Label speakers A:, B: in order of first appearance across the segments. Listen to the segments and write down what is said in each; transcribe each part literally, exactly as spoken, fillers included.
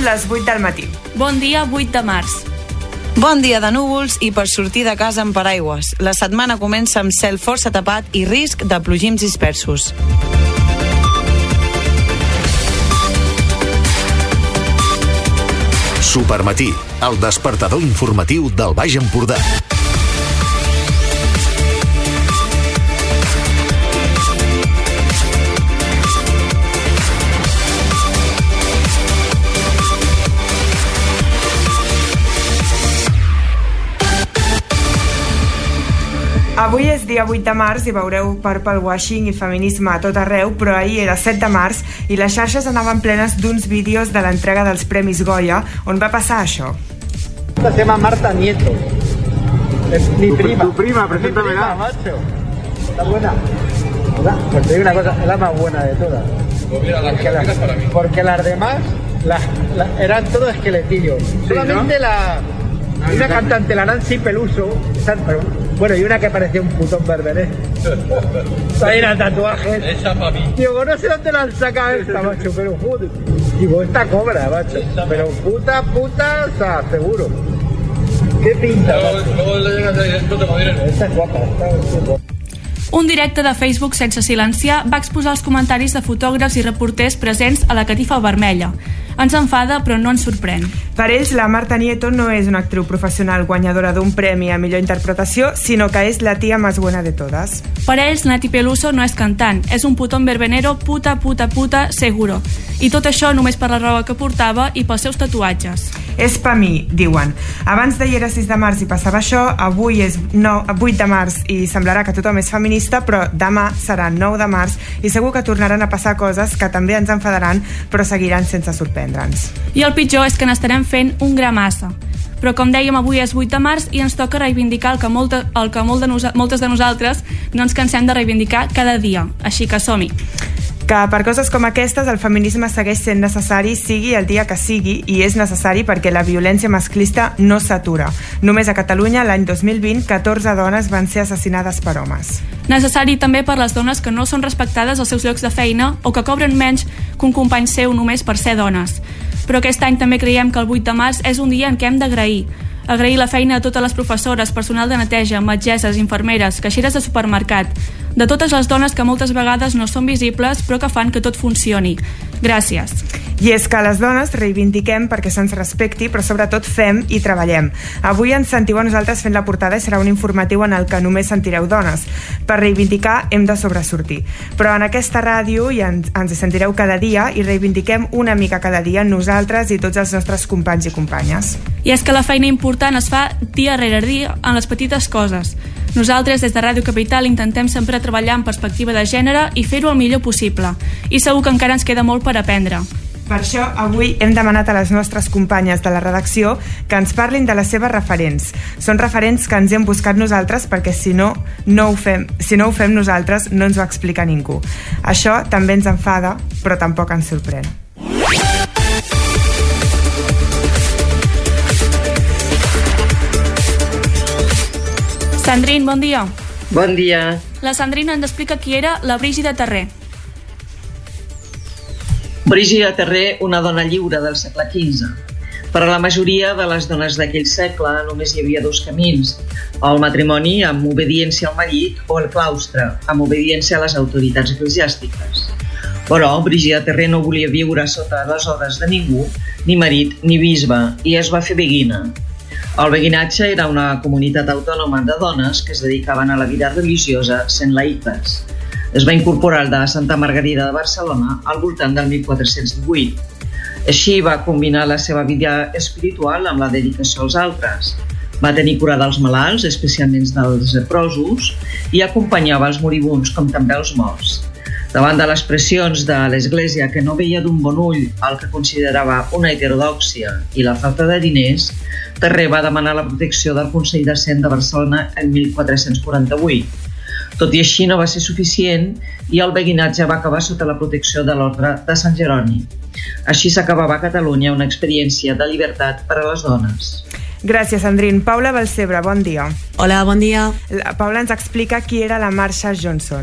A: les vuit del matí.
B: Bon dia, vuit de març.
C: Bon dia de núvols i per sortir de casa amb paraigües. La setmana comença amb cel força tapat i risc de plogims dispersos.
D: Supermatí, el despertador informatiu del Baix Empordà.
A: Avui és dia vuit de març i veureu purple washing i feminisme a tot arreu, però ahir era set de març i les xarxes anaven plenes d'uns vídeos de l'entrega dels Premis Goya on va passar això.
E: Se llama Marta Nieto. Es mi
F: tu,
E: prima.
F: Tu prima, preséntamela.
E: Macho. Está buena. ¿Verdad? Pues te digo una cosa, es la más buena de todas.
F: Pues mira, la porque, la, para mí.
E: Porque las demás la, la, eran todos esqueletillos. Sí, solamente ¿no? la... Y una cantante, la Nancy Peluso, bueno, y una que parecía un putón berberé. Ahí eran tatuajes.
F: Esa para mí.
E: Digo, no sé dónde la han sacado esta, macho, pero joder. Digo, esta cobra, macho. Pero puta, puta, o sea, seguro. ¿Qué pinta?
F: Luego, luego le llegas ahí, esto te va bien.
E: Esta es guapa, esta es guapa.
B: Un directe de Facebook sense silenciar va exposar els comentaris de fotògrafs i reporters presents a la catifa vermella. Ens enfada, però no ens sorprèn.
A: Per ells, la Marta Nieto no és una actriu professional guanyadora d'un premi a millor interpretació, sinó que és la tia més buena de totes.
B: Per ells, Nati Peluso no és cantant, és un putón verbenero puta, puta, puta, seguro. I tot això només per la roba que portava i pels seus tatuatges.
A: És pa mi, diuen. Abans d'ahir era sis de març i passava això, avui és vuit de març i semblarà que tothom és feminista, però demà serà nou de març i segur que tornaran a passar coses que també ens enfadaran, però seguiran sense sorprendre'ns.
B: I el pitjor és que n'estarem fent un gra massa. Però com dèiem, avui és vuit de març i ens toca reivindicar el que, molta, el que molt de nosa, moltes de nosaltres no ens cansem de reivindicar cada dia. Així que som-hi.
A: Que per coses com aquestes el feminisme segueix sent necessari, sigui el dia que sigui, i és necessari perquè la violència masclista no s'atura. Només a Catalunya, l'any dos mil vint, catorze dones van ser assassinades per homes.
B: Necessari també per les dones que no són respectades als seus llocs de feina o que cobren menys que un company seu només per ser dones. Però aquest any també creiem que el vuit de març és un dia en què hem d'agrair. Agrair la feina a totes les professores, personal de neteja, metgesses, infermeres, caixeres de supermercat, de totes les dones que moltes vegades no són visibles però que fan que tot funcioni. Gràcies.
A: I és que les dones reivindiquem perquè se'ns respecti, però sobretot fem i treballem. Avui ens sentiu a nosaltres fent la portada i serà un informatiu en el que només sentireu dones. Per reivindicar hem de sobresortir. Però en aquesta ràdio i ens, ens hi sentireu cada dia i reivindiquem una mica cada dia nosaltres i tots els nostres companys i companyes.
B: I és que la feina important es fa dia rere dia en les petites coses. Nosaltres, des de Ràdio Capital, intentem sempre treballar en perspectiva de gènere i fer-ho el millor possible. I segur que encara ens queda molt per aprendre.
A: Per això, avui hem demanat a les nostres companyes de la redacció que ens parlin de les seves referents. Són referents que ens hem buscat nosaltres perquè si no, no ho fem, si no ho fem nosaltres no ens ho explica ningú. Això també ens enfada, però tampoc ens sorprèn.
B: Sandrine, bon dia.
G: Bon dia.
B: La Sandrine ens explica qui era la Brígida Terré.
G: Brígida Terré, una dona lliure del segle quinze. Per a la majoria de les dones d'aquell segle només hi havia dos camins, el matrimoni amb obediència al marit o el claustre, amb obediència a les autoritats eclesiàstiques. Però Brígida Terré no volia viure sota les ordres de ningú, ni marit ni bisbe, i es va fer beguina. El beguinatge era una comunitat autònoma de dones que es dedicaven a la vida religiosa sent laiques. Es va incorporar al de Santa Margarida de Barcelona al voltant del mil quatre-cents divuit. Així va combinar la seva vida espiritual amb la dedicació als altres. Va tenir cura dels malalts, especialment dels leprosos, i acompanyava els moribunds com també els morts. Davant de les pressions de l'Església, que no veia d'un bon ull el que considerava una heterodòxia i la falta de diners, Terré va demanar la protecció del Consell de Cent de Barcelona en mil quatre-cents quaranta-vuit. Tot i així no va ser suficient i el beguinatge va acabar sota la protecció de l'Ordre de Sant Jeroni. Així s'acabava a Catalunya una experiència de llibertat per a les dones.
A: Gràcies, Sandrine. Paula Balcebre, bon dia.
C: Hola, bon dia.
A: La Paula ens explica qui era la Marsha Johnson.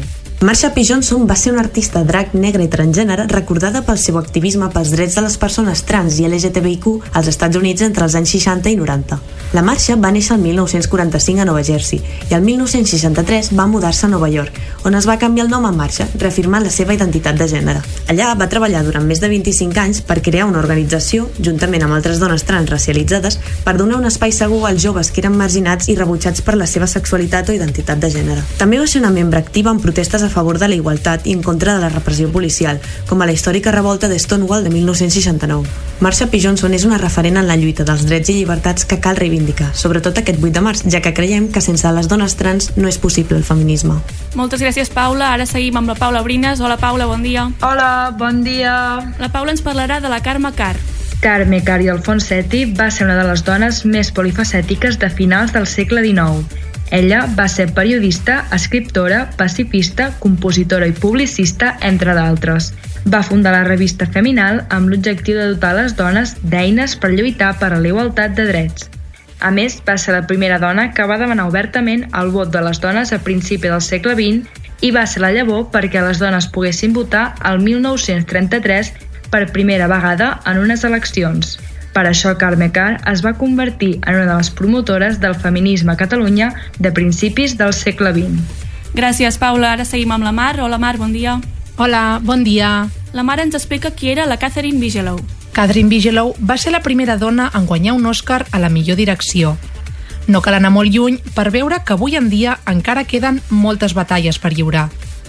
H: Marsha P. Johnson va ser una artista drag negra i transgènere recordada pel seu activisme pels drets de les persones trans i L G T B I Q als Estats Units entre els anys seixanta i noranta. La Marsha va néixer el mil nou-cents quaranta-cinc a Nova Jersey i el mil nou-cents seixanta-tres va mudar-se a Nova York, on es va canviar el nom a Marsha, reafirmant la seva identitat de gènere. Allà va treballar durant més de vint-i-cinc anys per crear una organització, juntament amb altres dones trans racialitzades, per donar un espai segur als joves que eren marginats i rebutjats per la seva sexualitat o identitat de gènere. També va ser una membre activa en protestes a favor de la igualtat i en contra de la repressió policial, com a la històrica revolta de Stonewall de mil nou-cents seixanta-nou. Marsha P. Johnson és una referent en la lluita dels drets i llibertats que cal reivindicar, sobretot aquest vuit de març, ja que creiem que sense les dones trans no és possible el feminisme.
B: Moltes gràcies, Paula. Ara seguim amb la Paula Brines. Hola, Paula, bon dia.
I: Hola, bon dia.
B: La Paula ens parlarà de la Carme Karr.
I: Carme Karr i Alfonsetti va ser una de les dones més polifacètiques de finals del segle dinou. Ella va ser periodista, escriptora, pacifista, compositora i publicista, entre d'altres. Va fundar la revista Feminal amb l'objectiu de dotar les dones d'eines per lluitar per a la igualtat de drets. A més, va ser la primera dona que va demanar obertament el vot de les dones a principi del segle vint i va ser la llavor perquè les dones poguessin votar el mil nou-cents trenta-tres per primera vegada en unes eleccions. Per això, Carme Karr es va convertir en una de les promotores del feminisme a Catalunya de principis del segle vint.
B: Gràcies, Paula. Ara seguim amb la Mar. Hola, Mar, bon dia.
J: Hola, bon dia.
B: La Mar ens explica qui era la Catherine Bigelow.
J: Catherine Bigelow va ser la primera dona en guanyar un Oscar a la millor direcció. No cal anar molt lluny per veure que avui en dia encara queden moltes batalles per lliurar.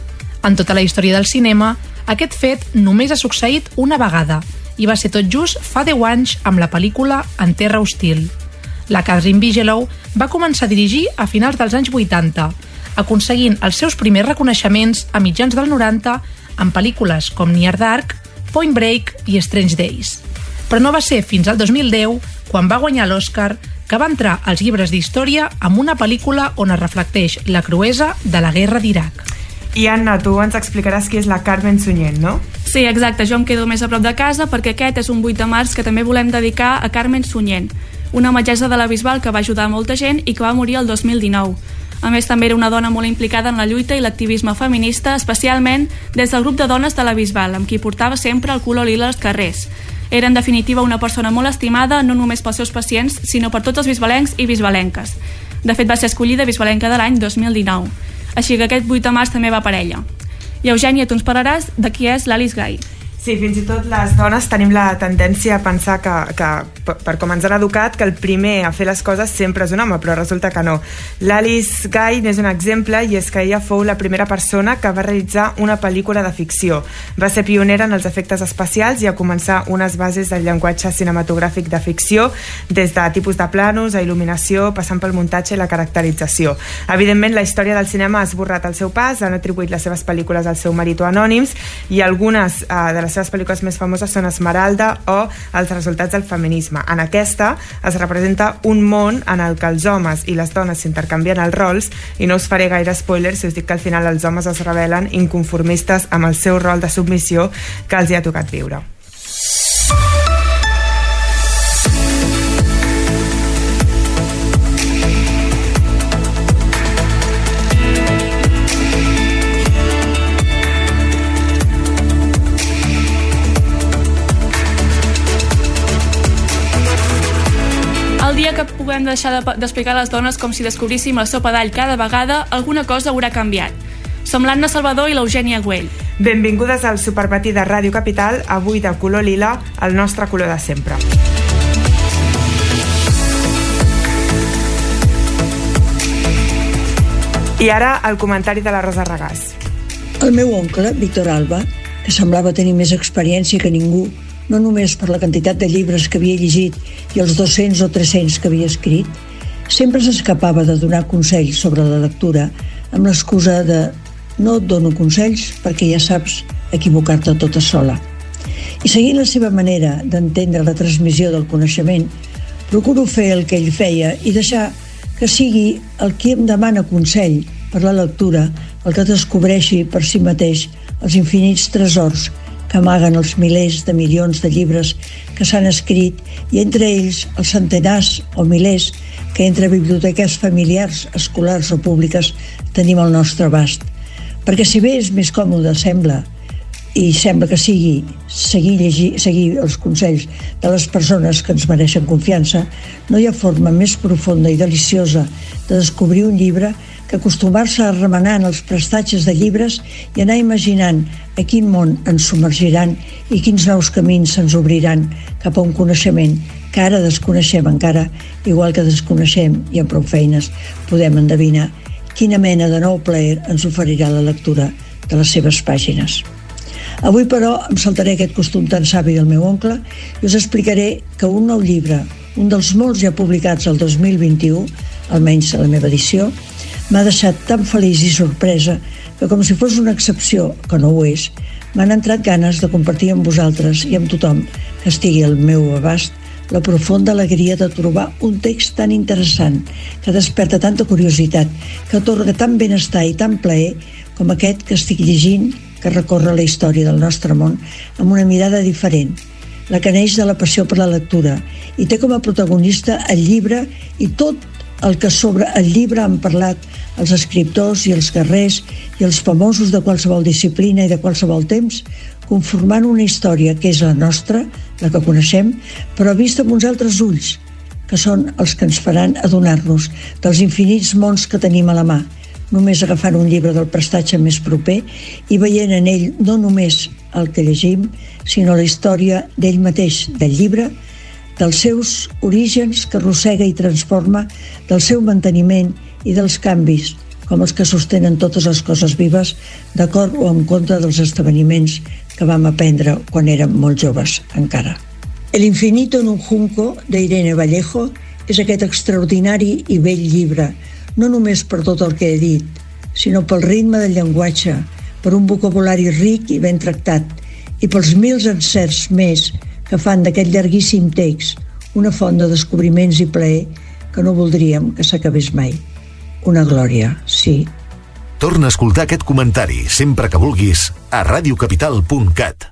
J: En tota la història del cinema, aquest fet només ha succeït una vegada, i va ser tot just fa deu anys amb la pel·lícula En terra hostil. La Catherine Bigelow va començar a dirigir a finals dels anys vuitanta, aconseguint els seus primers reconeixements a mitjans del noranta en pel·lícules com Near Dark, Point Break i Strange Days. Però no va ser fins al dos mil deu, quan va guanyar l'Oscar, que va entrar als llibres d'història amb una pel·lícula on es reflecteix la cruesa de la guerra d'Iraq.
A: I Anna, tu ens explicaràs qui és la Carmen Sunyer, no?
B: Sí, exacte, jo em quedo més a prop de casa perquè aquest és un vuit de març que també volem dedicar a Carmen Sunyer, una metgessa de la Bisbal que va ajudar molta gent i que va morir el dos mil dinou. A més, també era una dona molt implicada en la lluita i l'activisme feminista, especialment des del grup de dones de la Bisbal, amb qui portava sempre el color lila als carrers. Era, en definitiva, una persona molt estimada, no només pels seus pacients, sinó per tots els bisbalencs i bisbalenques. De fet, va ser escollida bisbalenca de l'any dos mil dinou. Així que aquest vuit de març també va per ella. I Eugènia, tu ens parlaràs de qui és l'Alice Guy.
A: Sí, fins i tot les dones tenim la tendència a pensar que, que per com ens han educat, que el primer a fer les coses sempre és un home, però resulta que no. L'Alice Guy n'és un exemple, i és que ella fou la primera persona que va realitzar una pel·lícula de ficció. Va ser pionera en els efectes especials i a començar unes bases del llenguatge cinematogràfic de ficció, des de tipus de planos a il·luminació, passant pel muntatge i la caracterització. Evidentment, la història del cinema ha esborrat el seu pas, han atribuït les seves pel·lícules al seu marit o anònims, i algunes eh, de les seves pel·lícules més famoses són Esmeralda o Els resultats del feminisme. En aquesta es representa un món en el que els homes i les dones s'intercanvien els rols, i no us faré gaire spoilers si us dic que al final els homes es rebel·len inconformistes amb el seu rol de submissió que els hi ha tocat viure.
B: El dia que puguem deixar d'explicar a les dones com si descobríssim la sopa d'all cada vegada, alguna cosa haurà canviat. Som l'Anna Salvador i l'Eugènia Güell.
A: Benvingudes al Supermatí de Ràdio Capital, avui de color lila, el nostre color de sempre. I ara el comentari de la Rosa Regàs.
K: El meu oncle, Víctor Alba, que semblava tenir més experiència que ningú, no només per la quantitat de llibres que havia llegit i els dos-cents o tres-cents que havia escrit, sempre s'escapava de donar consells sobre la lectura amb l'excusa de no et dono consells perquè ja saps equivocar-te tota sola. I seguint la seva manera d'entendre la transmissió del coneixement, procuro fer el que ell feia i deixar que sigui el qui em demana consell per la lectura el que descobreixi per si mateix els infinits tresors que amaguen els milers de milions de llibres que s'han escrit i entre ells els centenars o milers que entre biblioteques familiars, escolars o públiques tenim al nostre abast. perquè si bé és més còmode, sembla, i sembla que sigui seguir, llegir, seguir els consells de les persones que ens mereixen confiança, no hi ha forma més profunda i deliciosa de descobrir un llibre que acostumar-se a remenar en els prestatges de llibres i anar imaginant a quin món ens submergiran i quins nous camins se'ns obriran cap a un coneixement que ara desconeixem encara, igual que desconeixem i amb prou feines podem endevinar quina mena de nou plaer ens oferirà la lectura de les seves pàgines. Avui, però, em saltaré aquest costum tan savi del meu oncle i us explicaré que un nou llibre, un dels molts ja publicats el dos mil vint-i-u, almenys a la meva edició, m'ha deixat tan feliç i sorpresa que, com si fos una excepció, que no ho és, m'han entrat ganes de compartir amb vosaltres i amb tothom que estigui al meu abast la profunda alegria de trobar un text tan interessant, que desperta tanta curiositat, que atorga tant benestar i tant plaer com aquest que estic llegint, que recorre la història del nostre món amb una mirada diferent, la que neix de la passió per la lectura i té com a protagonista el llibre i tot el que sobre el llibre han parlat els escriptors i els guerrers i els famosos de qualsevol disciplina i de qualsevol temps, conformant una història que és la nostra, la que coneixem, però vista amb uns altres ulls, que són els que ens faran adonar-nos dels infinits mons que tenim a la mà, només agafant un llibre del prestatge més proper i veient en ell no només el que llegim, sinó la història d'ell mateix, del llibre, dels seus orígens que arrossega i transforma, del seu manteniment i dels canvis, com els que sostenen totes les coses vives, d'acord o en contra dels esdeveniments que vam aprendre quan érem molt joves encara. El infinito en un junco, d'Irene Vallejo, és aquest extraordinari i bell llibre, no només per tot el que he dit, sinó pel ritme del llenguatge, per un vocabulari ric i ben tractat, i pels mils encerts més que fan d'aquest llarguíssim text una font de descobriments i plaer que no voldríem que s'acabés mai. Una glòria, sí.
D: Torna a escoltar aquest comentari sempre que vulguis a radiocapital punt cat.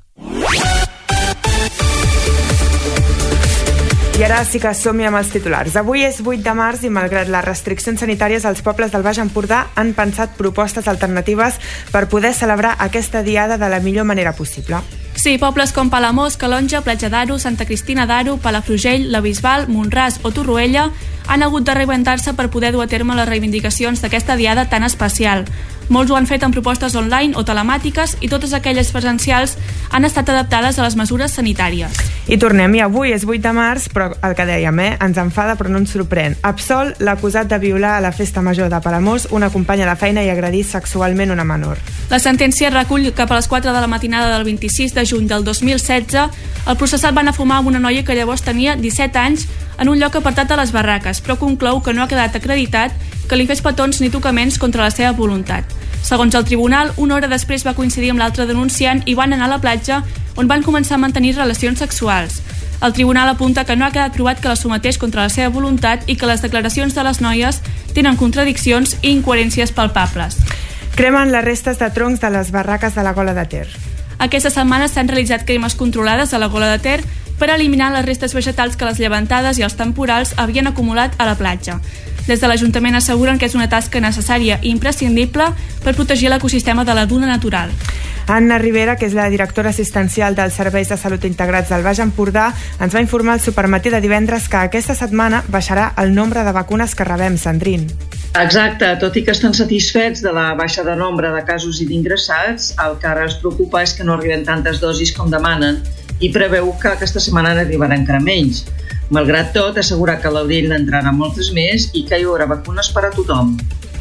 A: I ara sí que som-hi amb els titulars. Avui és vuit de març i malgrat les restriccions sanitàries, els pobles del Baix Empordà han pensat propostes alternatives per poder celebrar aquesta diada de la millor manera possible.
B: Sí, pobles com Palamós, Calonja, Platja d'Aro, Santa Cristina d'Aro, Palafrugell, La Bisbal, Montràs o Torroella han hagut de reinventar-se per poder dur a terme les reivindicacions d'aquesta diada tan especial. Molts ho han fet amb propostes online o telemàtiques i totes aquelles presencials han estat adaptades a les mesures sanitàries.
A: I tornem, i avui és vuit de març, però el que dèiem, eh? ens enfada però no ens sorprèn. Absol l'acusat de violar a la festa major de Palamós una companya de feina i agredir sexualment una menor.
B: La sentència recull que a les quatre de la matinada del vint-i-sis de juny del dos mil setze el processat va anar a fumar amb una noia que llavors tenia disset anys en un lloc apartat de les barraques, però conclou que no ha quedat acreditat que li fes petons ni tocaments contra la seva voluntat. Segons el tribunal, una hora després va coincidir amb l'altre denunciant i van anar a la platja on van començar a mantenir relacions sexuals. El tribunal apunta que no ha quedat provat que la sometés contra la seva voluntat i que les declaracions de les noies tenen contradiccions i incoherències palpables.
A: Cremen les restes de troncs de les barraques de la Gola de Ter.
B: Aquesta setmana s'han realitzat cremes controlades a la Gola de Ter per eliminar les restes vegetals que les llevantades i els temporals havien acumulat a la platja. Des de l'Ajuntament asseguren que és una tasca necessària i imprescindible per protegir l'ecosistema de la duna natural.
A: Anna Rivera, que és la directora assistencial dels Serveis de Salut Integrats del Baix Empordà, ens va informar al Supermatí de divendres que aquesta setmana baixarà el nombre de vacunes que rebem, Sandrine.
G: Exacte, tot i que estan satisfets de la baixa de nombre de casos i d'ingressats, el que ara els preocupa és que no arriben tantes dosis com demanen i preveu que aquesta setmana n'arribarà encara menys. Malgrat tot, assegura que a l'abril n'entrarà moltes més i que hi haurà vacunes per a tothom.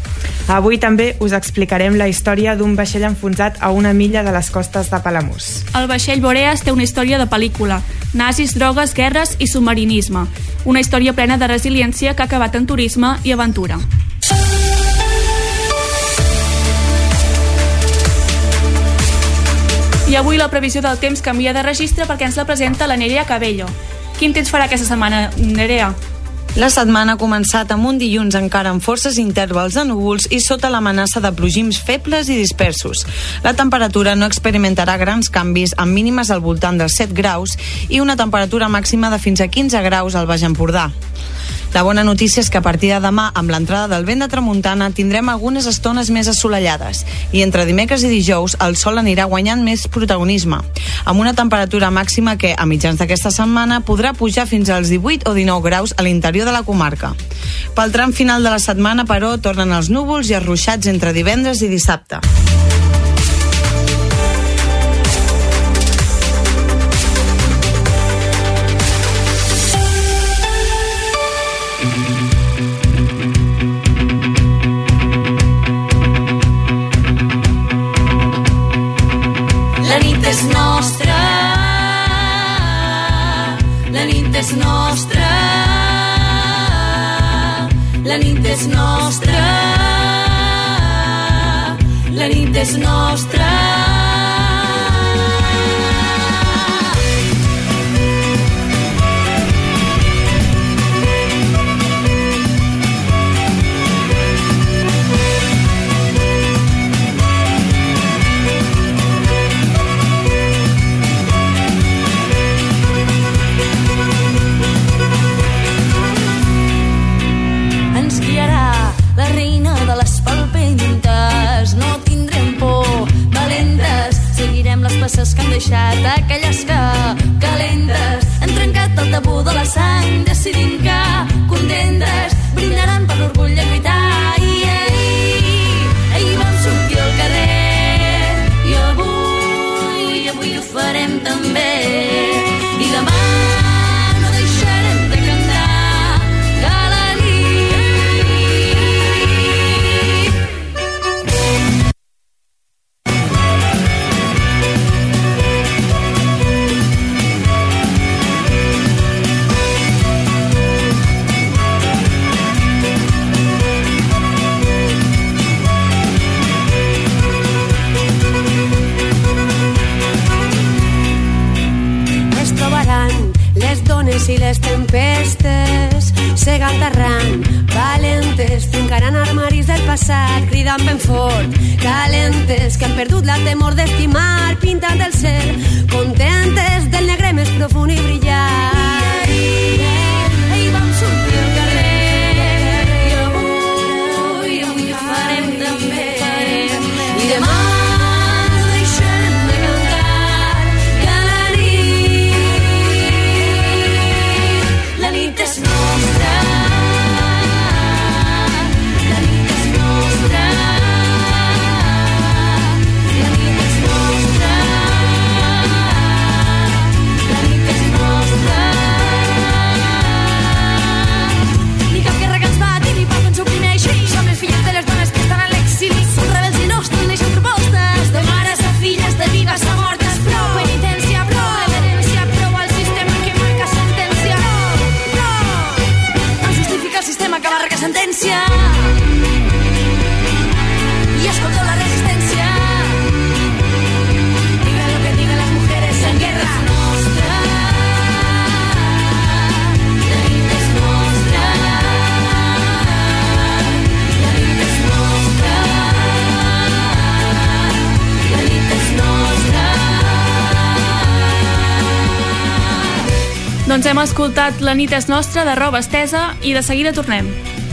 A: Avui també us explicarem la història d'un vaixell enfonsat a una milla de les costes de Palamós.
B: El vaixell Boreas té una història de pel·lícula: nazis, drogues, guerres i submarinisme. Una història plena de resiliència que ha acabat en turisme i aventura. I avui la previsió del temps canvia de registre perquè ens la presenta la Nerea Cabello. Quin temps farà aquesta setmana, Nerea?
C: La setmana ha començat amb un dilluns encara amb forces intervals de núvols i sota l'amenaça de plogims febles i dispersos. La temperatura no experimentarà grans canvis, amb mínimes al voltant dels set graus i una temperatura màxima de fins a quinze graus al Baix Empordà. La bona notícia és que a partir de demà, amb l'entrada del vent de tramuntana, tindrem algunes estones més assolellades i entre dimecres i dijous el sol anirà guanyant més protagonisme, amb una temperatura màxima que, a mitjans d'aquesta setmana, podrà pujar fins als divuit o dinou graus a l'interior de la comarca. Pel tram final de la setmana, però, tornen els núvols i els ruixats entre divendres i dissabte.
L: La nit és nostra, la nit és nostra, la nit és nostra, la nit és nostra.
M: La reina de les palpentes, no tindrem por, valentes, seguirem les passes que han deixat aquelles que, calentes, han trencat el tabú de la sang, decidint que, contentes, brindaran per l'orgull de lluitar. I ahir, ahir vam sortir al carrer, i avui, avui ho farem també, i demà no deixarem de cantar, que la i les tempestes segant arran, valentes, trencaran armaris del passat, cridant ben fort, calentes, que han perdut la temor d'estimar, pintant el cel, contentes del negre més profund i brillant. Ahir vam sortir al carrer, i avui, avui ho farem també, i demà és nostra, la nit és nostra, la nit és nostra, la nit és nostra. Ni cap guerra que ens bati, ni pau que ens oprimeixi, som les filles de les dones que estan a l'exili, som rebels i nostres, neixen propostes, de mares a filles, de vives a mortes, prou penitència, prou reverència, prou al sistema que marca sentència. El sistema que marca sentència i escoltó la resistència. Diga lo que digan las mujeres en guerra. Nostra, la nit és nostra, la nit és nostra, la nit és nostra.
B: Doncs hem escoltat La nit és nostra, de Roba Estesa, i de seguida tornem.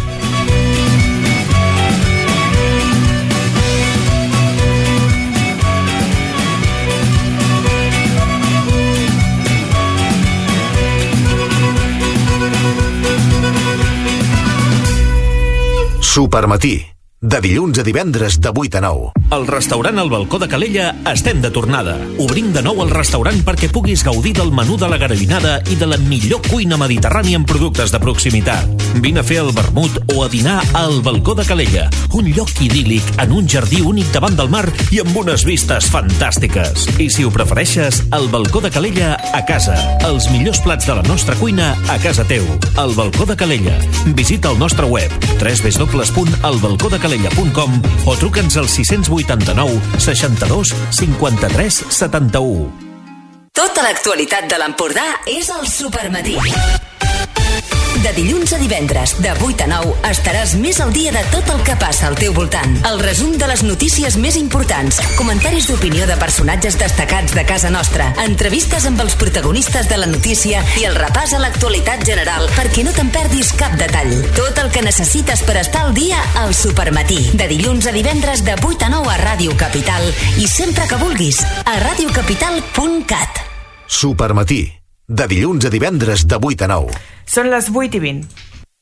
D: Supermatí, de dilluns a divendres de vuit a nou.
N: Al restaurant El Balcó de Calella estem de tornada. Obrim de nou el restaurant perquè puguis gaudir del menú de la garavinada i de la millor cuina mediterrània amb productes de proximitat. Vine a fer el vermut o a dinar al Balcó de Calella, un lloc idíl·lic en un jardí únic davant del mar i amb unes vistes fantàstiques. I si ho prefereixes, el Balcó de Calella a casa. Els millors plats de la nostra cuina a casa teu. El Balcó de Calella. Visita el nostre web w w w punt el balcó de calella punt com o truca'ns al sis cents vuitanta-nou seixanta-dos cinquanta-tres setanta-u.
O: Tota l'actualitat de l'Empordà és al Supermatí. De dilluns a divendres, de vuit a nou, estaràs més al dia de tot el que passa al teu voltant. El resum de les notícies més importants, comentaris d'opinió de personatges destacats de casa nostra, entrevistes amb els protagonistes de la notícia i el repàs a l'actualitat general perquè no te'n perdis cap detall. Tot el que necessites per estar al dia al Supermatí. De dilluns a divendres, de vuit a nou a Ràdio Capital i sempre que vulguis, a radiocapital punt cat.
D: Supermatí. De dilluns a divendres de vuit a nou.
A: Són les vuit i vint.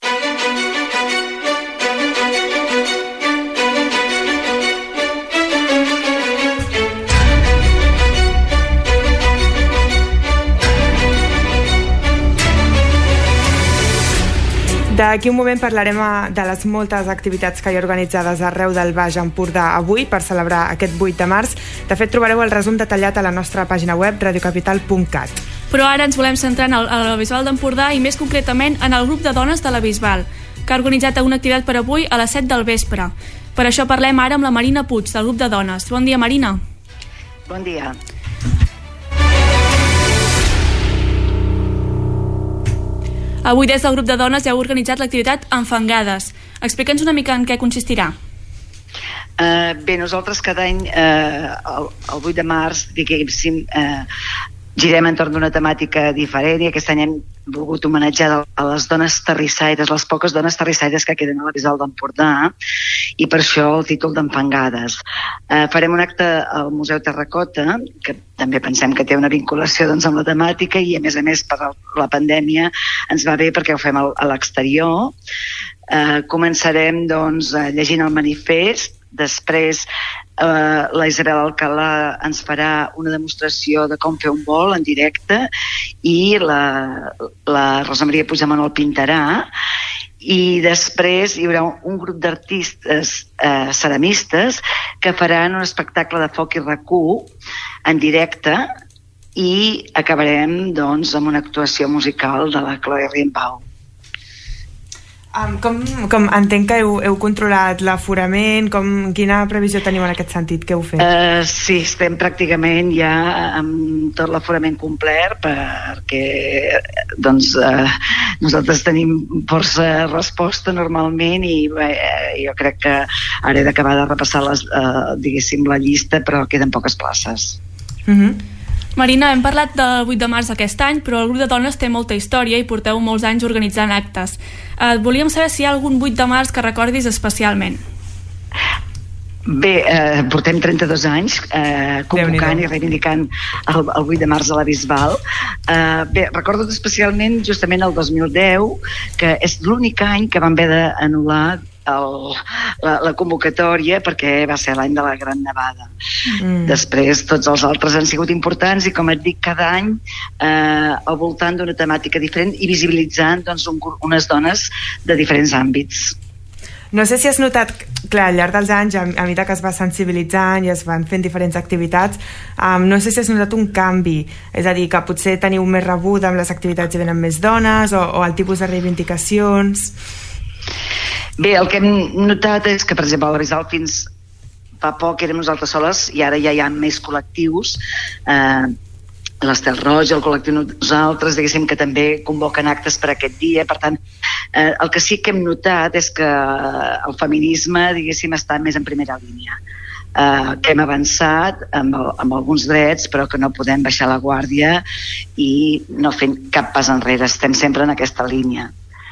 A: D'aquí un moment parlarem de les moltes activitats que hi ha organitzades arreu del Baix Empordà avui per celebrar aquest vuit de març. De fet, trobareu el resum detallat a la nostra pàgina web radiocapital punt cat.
B: Però ara ens volem centrar en el, en la Bisbal d'Empordà i més concretament en el grup de dones de la Bisbal, que ha organitzat una activitat per avui a les set del vespre. Per això parlem ara amb la Marina Puig, del grup de dones. Bon dia, Marina.
P: Bon dia.
B: Avui des del grup de dones ja heu organitzat l'activitat Enfangades. Explica'ns una mica en què consistirà.
P: Uh, bé, nosaltres cada any, uh, el, el vuit de març, diguéssim, uh, girem entorn d'una temàtica diferent i aquest any hem volgut homenatjar a les dones terrissaires, les poques dones terrissaires que queden a la Bisbal d'Empordà, i per això el títol d'Enfangades. Eh, farem un acte al Museu Terracota, que també pensem que té una vinculació doncs, amb la temàtica, i a més a més per la pandèmia ens va bé perquè ho fem a l'exterior. Eh, començarem doncs, llegint el manifest. Després eh, la Isabel Alcalà ens farà una demostració de com fer un bol en directe i la, la Rosa Maria Puigdemont el pintarà, i després hi haurà un grup d'artistes eh, ceramistes que faran un espectacle de foc i racó en directe, i acabarem doncs, amb una actuació musical de la Chloe Rienbau.
A: Um, com, com entenc que heu, heu controlat l'aforament, com, quina previsió teniu en aquest sentit? Què heu fet?
P: Uh, sí, estem pràcticament ja amb tot l'aforament complet perquè doncs, uh, nosaltres tenim força resposta normalment i bé, jo crec que ara he d'acabar de repassar les, uh, diguéssim, la llista, però queden poques places.
B: Mm-hmm. Marina, hem parlat del vuit de març d'aquest any, però el grup de dones té molta història i porteu molts anys organitzant actes. Eh, volíem saber si hi ha algun vuit de març que recordis especialment.
P: Bé, eh, portem trenta-dos anys eh, convocant i reivindicant el, el vuit de març a la Bisbal. Eh, bé, recordo especialment justament el dos mil deu, que és l'únic any que vam haver d'anul·lar El, la, la convocatòria perquè va ser l'any de la Gran Nevada. Mm. Després tots els altres han sigut importants i, com et dic, cada any eh, al voltant d'una temàtica diferent i visibilitzant doncs, un, unes dones de diferents àmbits.
A: No sé si has notat, clar, al llarg dels anys, a, a mesura que es va sensibilitzant i es van fent diferents activitats, um, no sé si has notat un canvi, és a dir, que potser teniu més rebuda amb les activitats i venen més dones, o, o el tipus de reivindicacions.
P: Bé, el que hem notat és que, per exemple, a la Bisbal fins fa poc érem nosaltres soles i ara ja hi ha més col·lectius. Eh, l'Estel Roig, el col·lectiu Nosaltres, diguéssim, que també convoquen actes per aquest dia. Per tant, eh, el que sí que hem notat és que el feminisme, diguéssim, està més en primera línia. Eh, que hem avançat amb, el, amb alguns drets, però que no podem baixar la guàrdia i no fem cap pas enrere. Estem sempre en aquesta línia.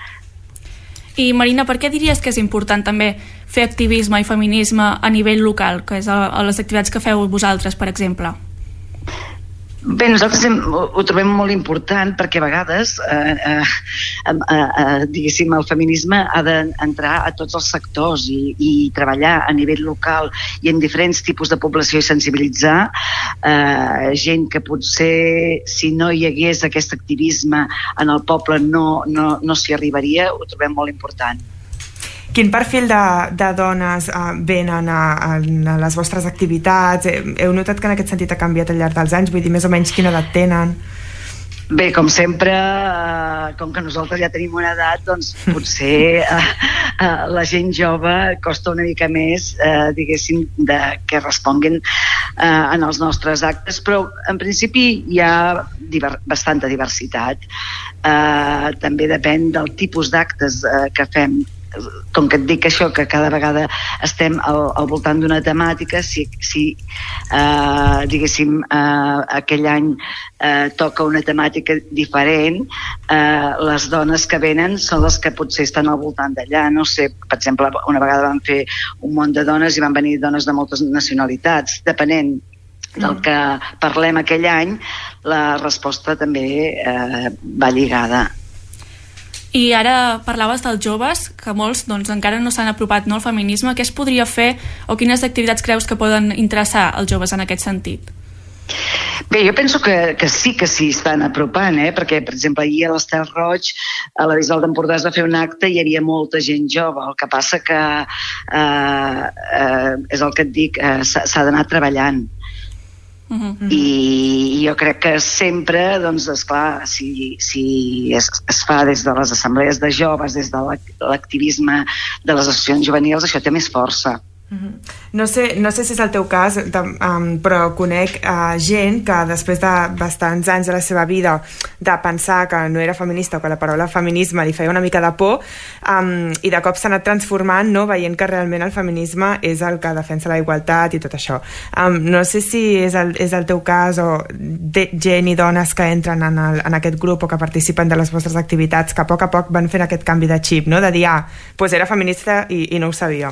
B: I Marina, per què diries que és important també fer activisme i feminisme a nivell local, que és a, a les activitats que feu vosaltres, per exemple?
P: Bé, nosaltres hem, ho trobem molt important perquè a vegades eh, eh, eh, diguéssim, el feminisme ha d'entrar a tots els sectors i, i treballar a nivell local i en diferents tipus de població i sensibilitzar eh, gent que potser si no hi hagués aquest activisme en el poble no, no, no s'hi arribaria. Ho trobem molt important.
A: Quin perfil de, de dones uh, venen a, a, a les vostres activitats? Heu notat que en aquest sentit ha canviat al llarg dels anys? Vull dir, més o menys quina edat tenen?
P: Bé, com sempre, eh, com que nosaltres ja tenim una edat, doncs potser eh, eh, la gent jove costa una mica més, eh, diguéssim, de, que responguin eh, en els nostres actes, però en principi hi ha diver- bastanta diversitat. Eh, també depèn del tipus d'actes eh, que fem. Com que et dic això, que cada vegada estem al, al voltant d'una temàtica, si, si eh, diguéssim eh, aquell any eh, toca una temàtica diferent, eh, les dones que venen són les que potser estan al voltant d'allà. No sé, per exemple, una vegada van fer un munt de dones i van venir dones de moltes nacionalitats. Depenent del que parlem aquell any, la resposta també eh, va lligada.
B: I ara parlaves dels joves, que molts doncs, encara no s'han apropat no, al feminisme. Què es podria fer o quines activitats creus que poden interessar els joves en aquest sentit?
P: Bé, jo penso que, que sí que s'hi estan apropant, eh? Perquè, per exemple, ahir a l'Estel Roig, a la Bisbal d'Empordà es va fer un acte i hi havia molta gent jove. El que passa que, eh, eh, és el que et dic, eh, s'ha d'anar treballant. Uh-huh. I jo crec que sempre, doncs, esclar, si, si es, es fa des de les assemblees de joves, des de l'activisme de les associacions juvenils, això té més força.
A: Uh-huh. No sé, no sé si és el teu cas, um, però conec uh, gent que després de bastants anys de la seva vida de pensar que no era feminista o que la paraula feminisme li feia una mica de por, um, i de cop s'ha anat transformant, no? Veient que realment el feminisme és el que defensa la igualtat i tot això. Um, no sé si és el, és el teu cas o de gent i dones que entren en, el, en aquest grup o que participen de les vostres activitats que a poc a poc van fent aquest canvi de xip, no? De dir, ah, doncs era feminista i, i no ho sabia.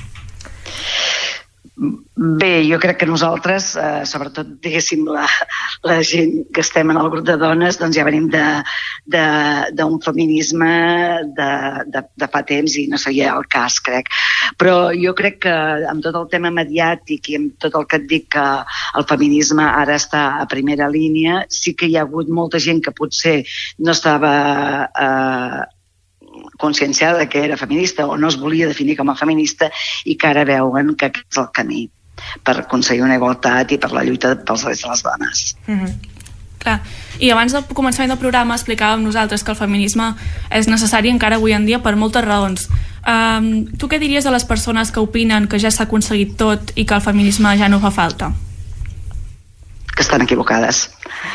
P: Bé, jo crec que nosaltres, eh, sobretot, diguéssim, la, la gent que estem en el grup de dones, doncs ja venim d'un feminisme de, de, de fa temps i no seria el cas, crec. Però jo crec que amb tot el tema mediàtic i amb tot el que et dic que el feminisme ara està a primera línia, sí que hi ha hagut molta gent que potser no estava eh, conscienciada que era feminista o no es volia definir com a feminista i que ara veuen que aquest és el camí per aconseguir una igualtat i per la lluita pels drets de les dones.
B: Mm-hmm. Clar. I abans del començament del programa explicàvem nosaltres que el feminisme és necessari encara avui en dia per moltes raons. Um, tu què diries a les persones que opinen que ja s'ha aconseguit tot i que el feminisme ja no fa falta?
P: Que estan equivocades.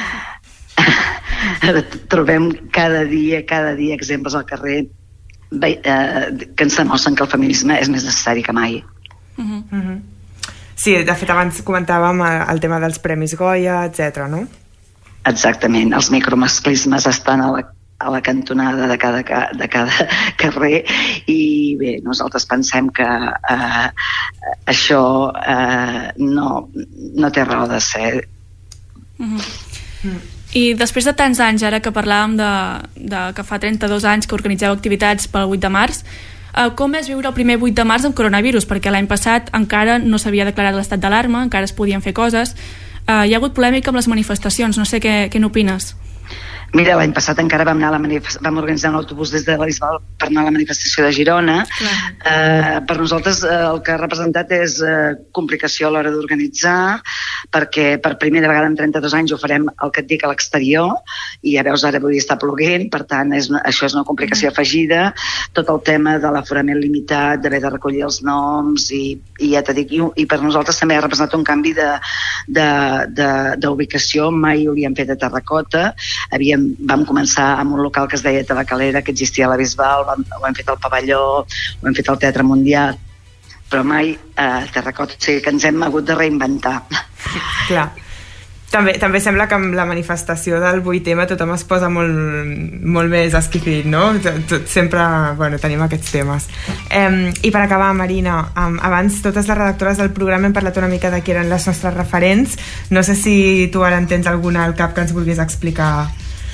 P: Trobem cada dia, cada dia exemples al carrer eh, que ens demostren que el feminisme és més necessari que mai.
A: Uh-huh. Uh-huh. Sí, de fet abans comentàvem el tema dels Premis Goya, etcètera, no?
P: Exactament, els micromasclismes estan a la, a la cantonada de cada, de cada carrer i bé, nosaltres pensem que eh, això eh, no, no té raó de ser.
B: Uh-huh. Uh-huh. I després de tants anys, ara que parlàvem de, de que fa trenta-dos anys que organitzeu activitats pel vuit de març, eh, com és viure el primer vuit de març amb coronavirus? Perquè l'any passat encara no s'havia declarat l'estat d'alarma, encara es podien fer coses. Eh, hi ha hagut polèmica amb les manifestacions, no sé què, què n'opines?
P: Mira, l'any passat encara vam, anar a la manifest... vam organitzar un autobús des de la Bisbal per anar a la manifestació de Girona. Eh, per nosaltres eh, el que ha representat és eh, complicació a l'hora d'organitzar, perquè per primera vegada en trenta-dos anys ho farem, el que et dic, a l'exterior, i ja veus, ara avui està ploguent, per tant, és una, això és una complicació mm. afegida. Tot el tema de l'aforament limitat, d'haver de recollir els noms, i, i ja t'he dit, i, i per nosaltres també ha representat un canvi d'ubicació, mai ho havíem fet a Terracota, havíem vam començar amb un local que es deia Tabacalera, que existia a la Bisbal, vam, ho hem fet al Pavelló, ho hem fet al Teatre Mundial, però mai a eh, Terracota, o sigui que ens hem hagut de reinventar.
A: Clar. També, també sembla que amb la manifestació del vuit eme tothom es posa molt, molt més esquifit, no? Tot, tot, sempre bueno, tenim aquests temes. Eh, I per acabar, Marina, um, abans totes les redactores del programa hem parlat una mica de qui eren les nostres referents. No sé si tu ara en tens alguna al cap que ens vulguis explicar,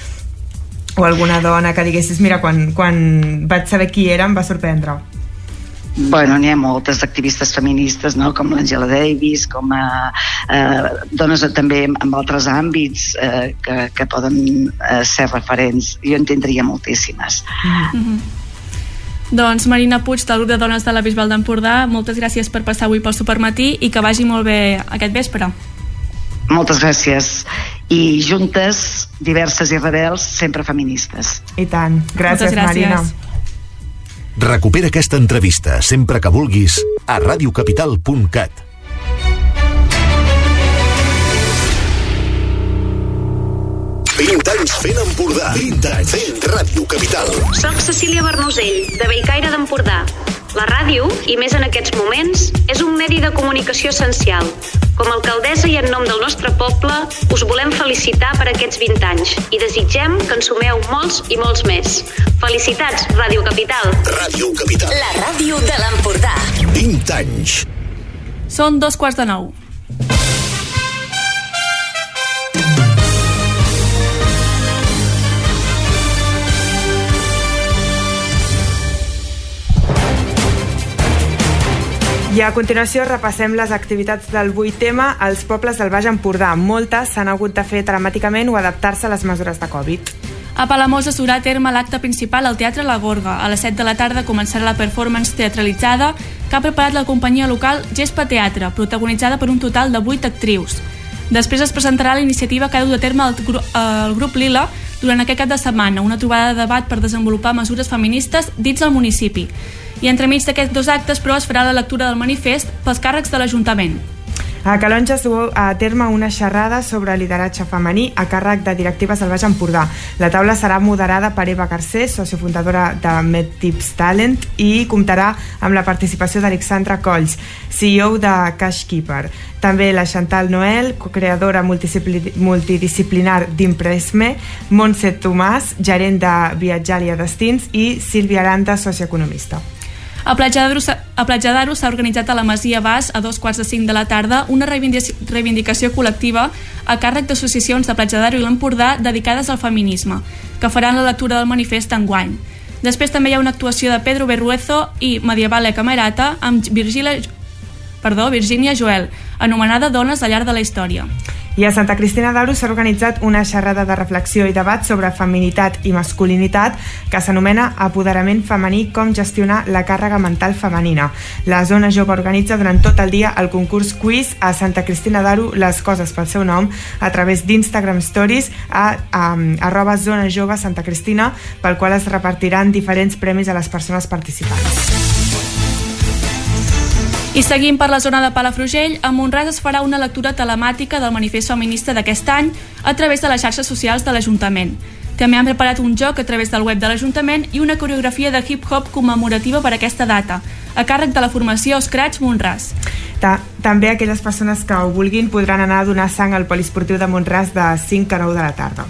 A: o alguna dona que diguessis, mira, quan, quan vaig saber qui era em va sorprendre.
P: Bueno, n'hi ha moltes activistes feministes, no? Com l'Angela Davis, com a eh, dones també en altres àmbits eh, que, que poden eh, ser referents. Jo en tindria moltíssimes.
B: Mm-hmm. Doncs Marina Puig, del grup de dones de la Bisbal d'Empordà, moltes gràcies per passar avui pel Supermatí i que vagi molt bé aquest vespre.
P: Moltes gràcies. I juntes, diverses i rebels, sempre feministes.
A: I tant. Gràcies, gràcies. Marina.
D: Recupera aquesta entrevista sempre que vulguis a radiocapital punt cat. vint anys fent Empordà. vint anys fent Ràdio Capital.
Q: Soc Cecília Bernusell, de Bellcaire d'Empordà. La ràdio, i més en aquests moments, és un medi de comunicació essencial. Com a alcaldessa i en nom del nostre poble, us volem felicitar per aquests vint anys i desitgem que en sumeu molts i molts més. Felicitats, Ràdio Capital.
D: Ràdio Capital.
O: La ràdio de l'Empordà.
D: vint anys.
B: Són dos quarts de nou.
A: I a continuació repassem les activitats del vuit ema als pobles del Baix Empordà. Moltes s'han hagut de fer telemàticament o adaptar-se a les mesures de Covid.
B: A Palamós es durà a terme l'acte principal al Teatre La Gorga. A les set de la tarda començarà la performance teatralitzada que ha preparat la companyia local Gespa Teatre, protagonitzada per un total de vuit actrius. Després es presentarà la iniciativa que ha dut a terme el, gru el grup Lila durant aquest cap de setmana, una trobada de debat per desenvolupar mesures feministes dins del municipi. I entremig d'aquests dos actes, però, es farà la lectura del manifest pels càrrecs de l'Ajuntament.
A: A Calonge es du a terme una xerrada sobre lideratge femení a càrrec de directives del Baix Empordà. La taula serà moderada per Eva Garcés, sociofundadora de MedTips Talent, i comptarà amb la participació d'Alexandra Colls, C E O de Cashkeeper. També la Chantal Noel, creadora multidisciplinar d'Impresme, Montse Tomàs, gerent de Viatjalia Destins, i Sílvia Aranda, socioeconomista.
B: A Platja d'Aro s'ha organitzat a la Masia Bas a dos quarts de cinc de la tarda una reivindicació col·lectiva a càrrec d'associacions de Platja d'Aro i l'Empordà dedicades al feminisme, que faran la lectura del manifest enguany. Després també hi ha una actuació de Pedro Berruezo i Medievale Camerata amb Virgilia, perdó, Virginia Joel, anomenada Dones al llarg de la història.
A: I a Santa Cristina d'Aro s'ha organitzat una xerrada de reflexió i debat sobre feminitat i masculinitat que s'anomena Apoderament femení, com gestionar la càrrega mental femenina. La Zona Jove organitza durant tot el dia el concurs quiz a Santa Cristina d'Aro, les coses pel seu nom, a través d'Instagram Stories a, a, a arroba Zona Jove Santa Cristina, pel qual es repartiran diferents premis a les persones participants.
B: I seguim per la zona de Palafrugell. A Mont-ras es farà una lectura telemàtica del manifest feminista d'aquest any a través de les xarxes socials de l'Ajuntament. També han preparat un joc a través del web de l'Ajuntament i una coreografia de hip-hop commemorativa per aquesta data, a càrrec de la formació Scratch Mont-ras.
A: Ta També aquelles persones que ho vulguin podran anar a donar sang al poliesportiu de Mont-ras de cinc a nou de la tarda.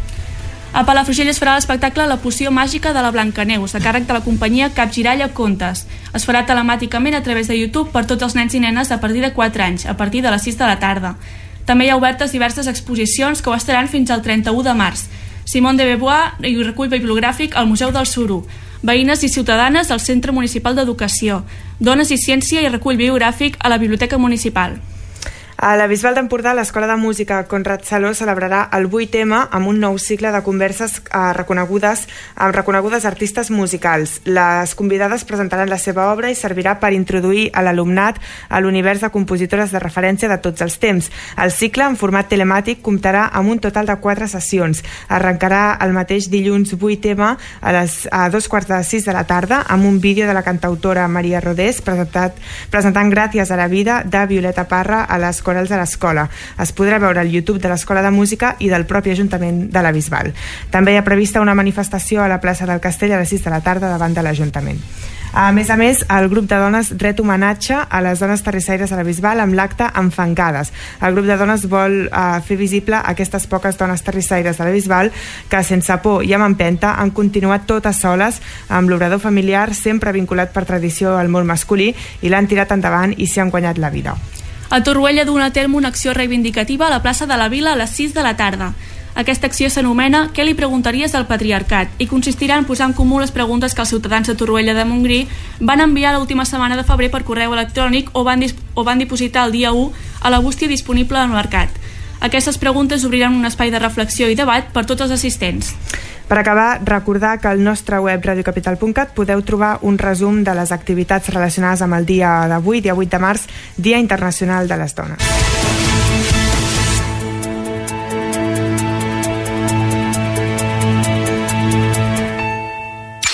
B: A Palafrugell es farà l'espectacle La poció màgica de la Blancaneus, a càrrec de la companyia Capgiralla Contes. Es farà telemàticament a través de YouTube per tots els nens i nenes a partir de quatre anys, a partir de les sis de la tarda. També hi ha obertes diverses exposicions que ho estaran fins al trenta-u de març. Simone de Beauvoir i recull bibliogràfic al Museu del Suro. Veïnes i ciutadanes al Centre Municipal d'Educació. Dones i ciència i recull bibliogràfic a la Biblioteca Municipal.
A: A la Bisbal d'Empordà, l'Escola de Música Conrad Saló celebrarà el vuit ema amb un nou cicle de converses eh, reconegudes amb reconegudes artistes musicals. Les convidades presentaran la seva obra i servirà per introduir a l'alumnat a l'univers de compositores de referència de tots els temps. El cicle, en format telemàtic, comptarà amb un total de quatre sessions. Arrencarà el mateix dilluns vuit ema a, les, a dos quarts de sis de la tarda amb un vídeo de la cantautora Maria Rodés presentat, presentant Gràcies a la vida de Violeta Parra a les corals de l'escola. Es podrà veure al YouTube de l'Escola de Música i del propi Ajuntament de la Bisbal. També hi ha prevista una manifestació a la plaça del Castell a les sis de la tarda davant de l'Ajuntament. A més a més, el grup de dones ret homenatge a les dones terrissaires de la Bisbal amb l'acte Enfangades. El grup de dones vol uh, fer visible aquestes poques dones terrissaires de la Bisbal que, sense por i amb empenta, han continuat totes soles amb l'obrador familiar sempre vinculat per tradició al món masculí i l'han tirat endavant i s'hi han guanyat la vida.
B: A Torroella duen a terme una acció reivindicativa a la plaça de la Vila a les sis de la tarda. Aquesta acció s'anomena Què li preguntaries al patriarcat i consistirà en posar en comú les preguntes que els ciutadans de Torroella de Montgrí van enviar l'última setmana de febrer per correu electrònic o van, o van dipositar el dia u a la bústia disponible al mercat. Aquestes preguntes obriran un espai de reflexió i debat per tots els assistents.
A: Per acabar, recordar que al nostre web radio capital punt cat podeu trobar un resum de les activitats relacionades amb el dia d'avui, dia vuit de març, Dia Internacional de les Dones.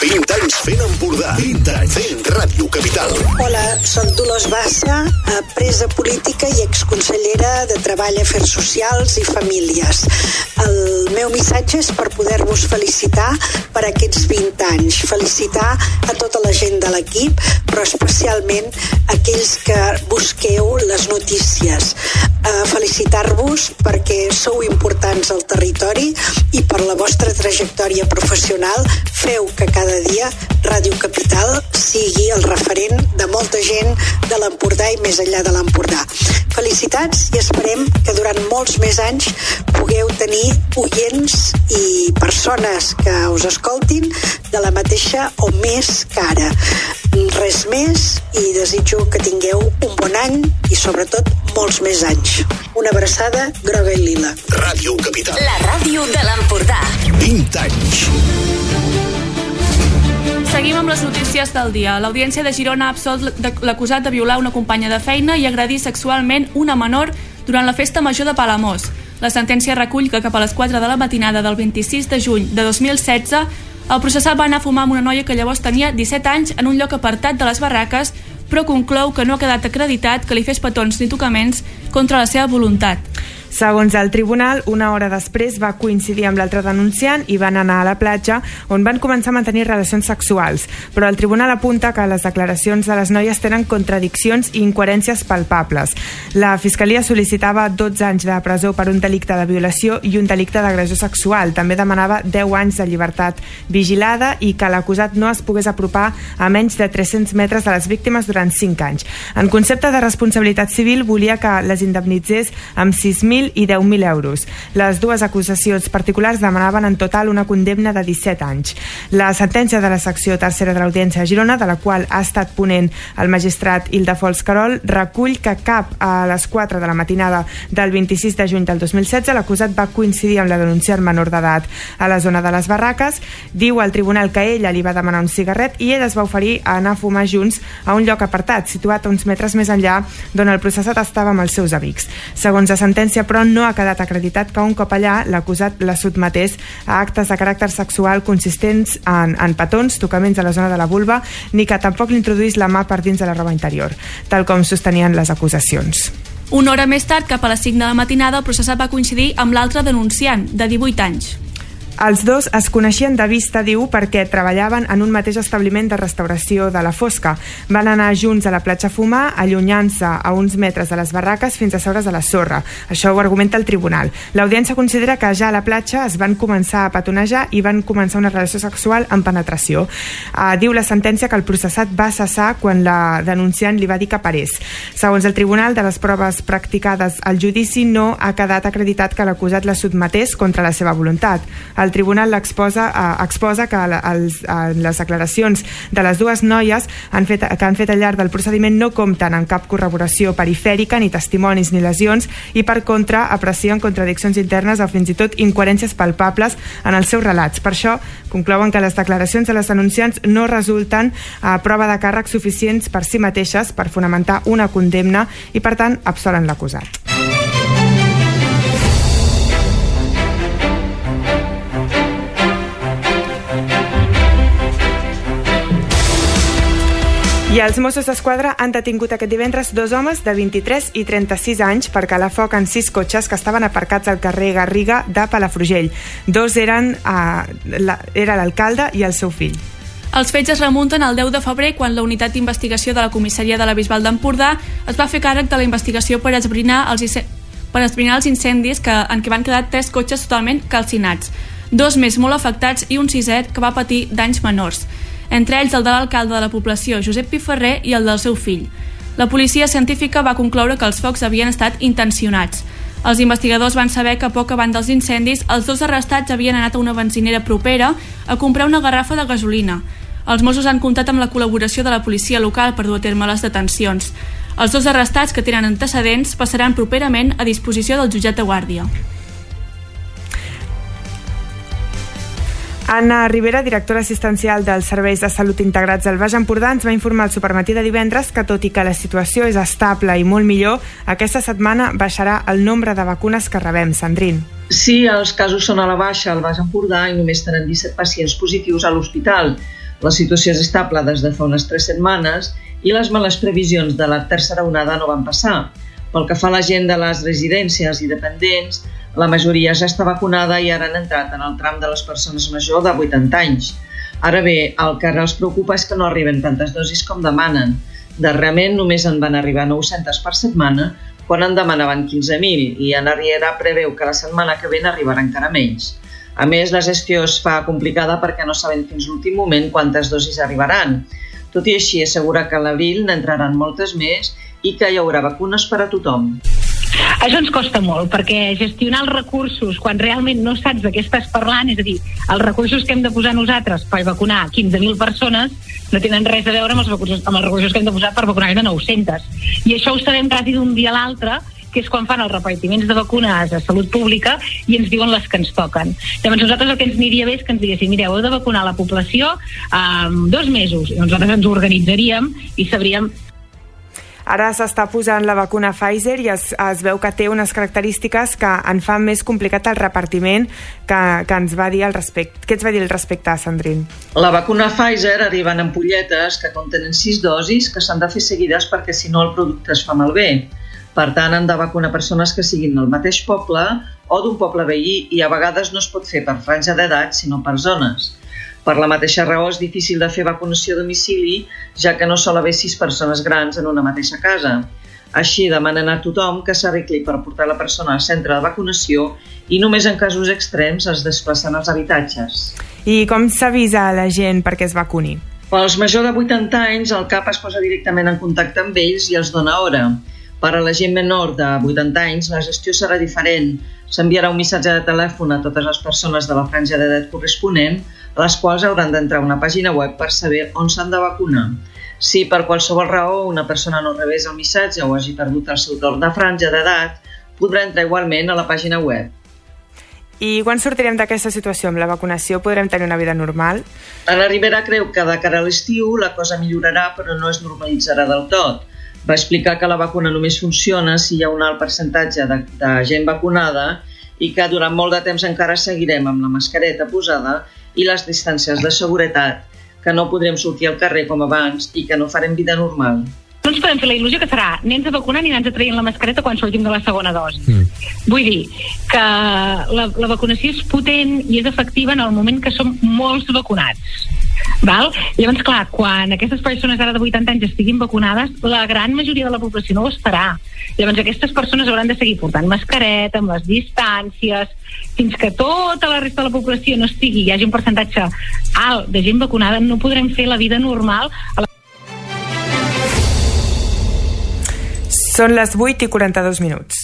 D: vint anys fent Empordà. vint anys fent Ràdio Capital.
R: Hola, soc Dolors Bassa, presa política i exconsellera de Treball, Afers Socials i Famílies. El meu missatge és per poder-vos felicitar per aquests vint anys. Felicitar a tota la gent de l'equip, però especialment aquells que busqueu les notícies. Felicitar-vos perquè sou importants al territori i per la vostra trajectòria professional feu que cada dia Ràdio Capital sigui el referent de molta gent de l'Empordà i més enllà de l'Empordà. Felicitats i esperem que durant molts més anys pugueu tenir oients i persones que us escoltin de la mateixa o més que ara. Res més i desitjo que tingueu un bon any i sobretot molts més anys. Una abraçada groga i lila.
D: Ràdio Capital.
O: La ràdio de l'Empordà.
D: vint anys.
B: Seguim amb les notícies del dia. L'Audiència de Girona ha absolt l'acusat de violar una companya de feina i agredir sexualment una menor durant la festa major de Palamós. La sentència recull que cap a les quatre de la matinada del vint-i-sis de juny de dos mil setze el processat va anar a fumar amb una noia que llavors tenia disset anys en un lloc apartat de les barraques, però conclou que no ha quedat acreditat que li fes petons ni tocaments contra la seva voluntat.
A: Segons el tribunal, una hora després va coincidir amb l'altre denunciant i van anar a la platja on van començar a mantenir relacions sexuals. Però el tribunal apunta que les declaracions de les noies tenen contradiccions i incoherències palpables. La Fiscalia sol·licitava dotze anys de presó per un delicte de violació i un delicte d'agressió sexual. També demanava deu anys de llibertat vigilada i que l'acusat no es pogués apropar a menys de tres-cents metres de les víctimes durant cinc anys. En concepte de responsabilitat civil, volia que les indemnitzés amb sis mil i deu mil euros. Les dues acusacions particulars demanaven en total una condemna de disset anys. La sentència de la secció tercera de l'Audiència de Girona, de la qual ha estat ponent el magistrat Ildefols Carol, recull que cap a les quatre de la matinada del vint-i-sis de juny del dos mil setze l'acusat va coincidir amb la denunciant menor d'edat a la zona de les barraques. Diu al tribunal que ella li va demanar un cigarret i ell es va oferir a anar a fumar junts a un lloc apartat, situat a uns metres més enllà d'on el processat estava amb els seus amics. Segons la sentència, però, no ha quedat acreditat que un cop allà l'acusat la sotmetés a actes de caràcter sexual consistents en, en petons, tocaments a la zona de la vulva, ni que tampoc l'introduís la mà per dins de la roba interior, tal com sostenien les acusacions.
B: Una hora més tard, cap a les cinc de la matinada, el processat va coincidir amb l'altre denunciant, de divuit anys.
A: Els dos es coneixien de vista, diu, perquè treballaven en un mateix establiment de restauració de la Fosca. Van anar junts a la platja a fumar, allunyant-se a uns metres de les barraques fins a seure's a la sorra. Això ho argumenta el tribunal. L'audiència considera que ja a la platja es van començar a petonejar i van començar una relació sexual amb penetració. Uh, diu la sentència que el processat va cessar quan la denunciant li va dir que parés. Segons el tribunal, de les proves practicades al judici no ha quedat acreditat que l'acusat la sotmetés contra la seva voluntat. El tribunal l'exposa, eh, exposa que els, eh, les declaracions de les dues noies han fet, que han fet al llarg del procediment no compten amb cap corroboració perifèrica, ni testimonis ni lesions, i per contra aprecien contradiccions internes o fins i tot incoherències palpables en els seus relats. Per això conclouen que les declaracions de les denunciants no resulten a eh, prova de càrrec suficients per si mateixes per fonamentar una condemna i per tant absolen l'acusat. I els Mossos d'Esquadra han detingut aquest divendres dos homes de vint-i-tres i trenta-sis anys per calar foc en sis cotxes que estaven aparcats al carrer Garriga de Palafrugell. Dos eren eh, la, era l'alcalde i el seu fill.
B: Els fets es remunten al deu de febrer, quan la unitat d'investigació de la comissaria de la Bisbal d'Empordà es va fer càrrec de la investigació per esbrinar els, per esbrinar els incendis que, en què van quedar tres cotxes totalment calcinats, dos més molt afectats i un sisè que va patir danys menors, entre ells el de l'alcalde de la població, Josep Piferrer, i el del seu fill. La policia científica va concloure que els focs havien estat intencionats. Els investigadors van saber que poc abans dels incendis els dos arrestats havien anat a una benzinera propera a comprar una garrafa de gasolina. Els Mossos han comptat amb la col·laboració de la policia local per dur a terme les detencions. Els dos arrestats, que tenen antecedents, passaran properament a disposició del jutjat de Guàrdia.
A: Anna Rivera, directora assistencial dels Serveis de Salut Integrats del Baix Empordà, ens va informar al Supermatí de divendres que, tot i que la situació és estable i molt millor, aquesta setmana baixarà el nombre de vacunes que rebem. Sandrine.
G: Sí, els casos són a la baixa al Baix Empordà i només tenen disset pacients positius a l'hospital. La situació és estable des de fa unes tres setmanes i les males previsions de la tercera onada no van passar. Pel que fa a la gent de les residències i dependents, la majoria ja està vacunada i ara han entrat en el tram de les persones majors de vuitanta anys. Ara bé, el que ara els preocupa és que no arriben tantes dosis com demanen. Darrerament només en van arribar nou-centes per setmana, quan en demanaven quinze mil, i en Arriera preveu que la setmana que ve n'arribarà encara menys. A més, la gestió es fa complicada perquè no sabem fins l'últim moment quantes dosis arribaran. Tot i així, assegura que a l'abril n'entraran moltes més i que hi haurà vacunes per a tothom.
S: Això ens costa molt, perquè gestionar els recursos quan realment no saps de què estàs parlant, és a dir, els recursos que hem de posar nosaltres per vacunar quinze mil persones no tenen res a veure amb els recursos, amb els recursos que hem de posar per vacunar-ne nou-centes. I això ho sabem quasi d'un dia a l'altre, que és quan fan els repartiments de vacunes a Salut Pública i ens diuen les que ens toquen. Llavors nosaltres el que ens aniria bé és que ens diguessin, mireu, heu de vacunar la població en dos mesos, i nosaltres ens organitzaríem i sabríem.
A: Ara s'està posant la vacuna Pfizer i es, es veu que té unes característiques que en fan més complicat el repartiment que, que ens va dir al respecte. Què ets va dir al respecte, Sandrine?
G: La vacuna Pfizer arriba en ampolletes que contenen sis dosis que s'han de fer seguides perquè si no el producte es fa malbé. Per tant, han de vacunar persones que siguin del mateix poble o d'un poble veí i a vegades no es pot fer per franja d'edat sinó per zones. Per la mateixa raó és difícil de fer vacunació a domicili, ja que no sol haver sis persones grans en una mateixa casa. Així demanen a tothom que s'arregli per portar la persona al centre de vacunació i només en casos extrems es desplacen als habitatges.
A: I com s'avisa a la gent perquè es vacuni?
G: Pels majors de vuitanta anys, el CAP es posa directament en contacte amb ells i els dona hora. Per a la gent menor de vuitanta anys, la gestió serà diferent. S'enviarà un missatge de telèfon a totes les persones de la franja d'edat corresponent, les quals hauran d'entrar a una pàgina web per saber on s'han de vacunar. Si per qualsevol raó una persona no rebés el missatge o hagi perdut el seu torn de franja d'edat, podrà entrar igualment a la pàgina web.
A: I quan sortirem d'aquesta situació amb la vacunació? Podrem tenir una vida normal?
G: En Rivera creu que de cara a l'estiu la cosa millorarà però no es normalitzarà del tot. Va explicar que la vacuna només funciona si hi ha un alt percentatge de, de gent vacunada i que durant molt de temps encara seguirem amb la mascareta posada i les distàncies de seguretat, que no podrem sortir al carrer com abans i que no farem vida normal.
S: No ens podem fer la il·lusió que serà nens a vacunar i nens a traient la mascareta quan sortim de la segona dosi. Mm. Vull dir que la, la vacunació és potent i és efectiva en el moment que som molts vacunats. Val? Llavors, clar, quan aquestes persones ara de vuitanta anys estiguin vacunades, la gran majoria de la població no ho estarà. Llavors, aquestes persones hauran de seguir portant mascareta, amb les distàncies, fins que tota la resta de la població no estigui, hi hagi un percentatge alt de gent vacunada, no podrem fer la vida normal a la...
A: Són les vuit i quaranta-dos minuts.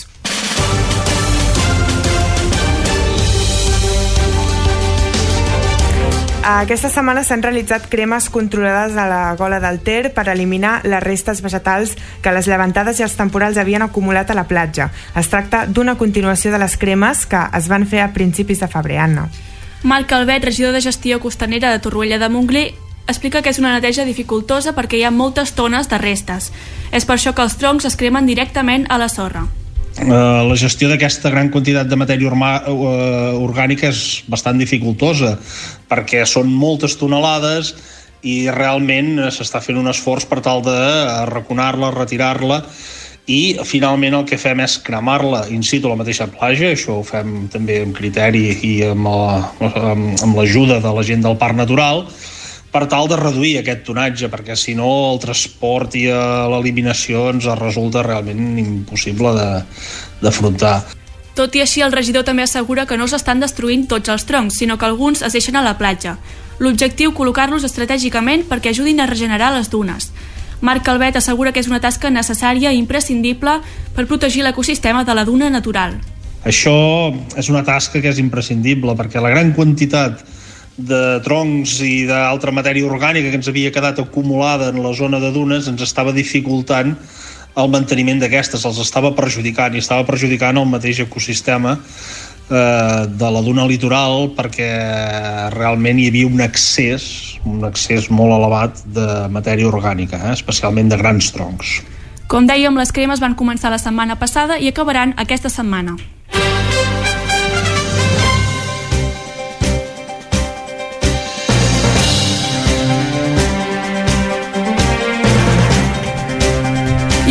A: Aquesta setmana s'han realitzat cremes controlades a la Gola del Ter per eliminar les restes vegetals que les llevantades i els temporals havien acumulat a la platja. Es tracta d'una continuació de les cremes que es van fer a principis de febrer. Anna.
B: Marc Calvet, regidor de gestió costanera de Torroella de Montgrí, explica que és una neteja dificultosa perquè hi ha moltes tones de restes. És per això que els troncs es cremen directament a la sorra.
T: Uh, la gestió d'aquesta gran quantitat de matèria orma, uh, orgànica és bastant dificultosa perquè són moltes tonelades i realment s'està fent un esforç per tal de arraconar-la, retirar-la i finalment el que fem és cremar-la in situ a la mateixa platja. Això ho fem també amb criteri i amb, la, amb l'ajuda de la gent del Parc Natural per tal de reduir aquest tonatge, perquè si no el transport i l'eliminació ens resulta realment impossible d'afrontar.
B: Tot i així, el regidor també assegura que no s'estan destruint tots els troncs, sinó que alguns es deixen a la platja. L'objectiu, col·locar-los estratègicament perquè ajudin a regenerar les dunes. Marc Calvet assegura que és una tasca necessària i imprescindible per protegir l'ecosistema de la duna natural.
T: Això és una tasca que és imprescindible perquè la gran quantitat de troncs i d'altra matèria orgànica que ens havia quedat acumulada en la zona de dunes ens estava dificultant el manteniment d'aquestes, els estava perjudicant i estava perjudicant el mateix ecosistema eh, de la duna litoral perquè realment hi havia un excés, un excés molt elevat de matèria orgànica, eh, especialment de grans troncs.
B: Com dèiem, les cremes van començar la setmana passada i acabaran aquesta setmana.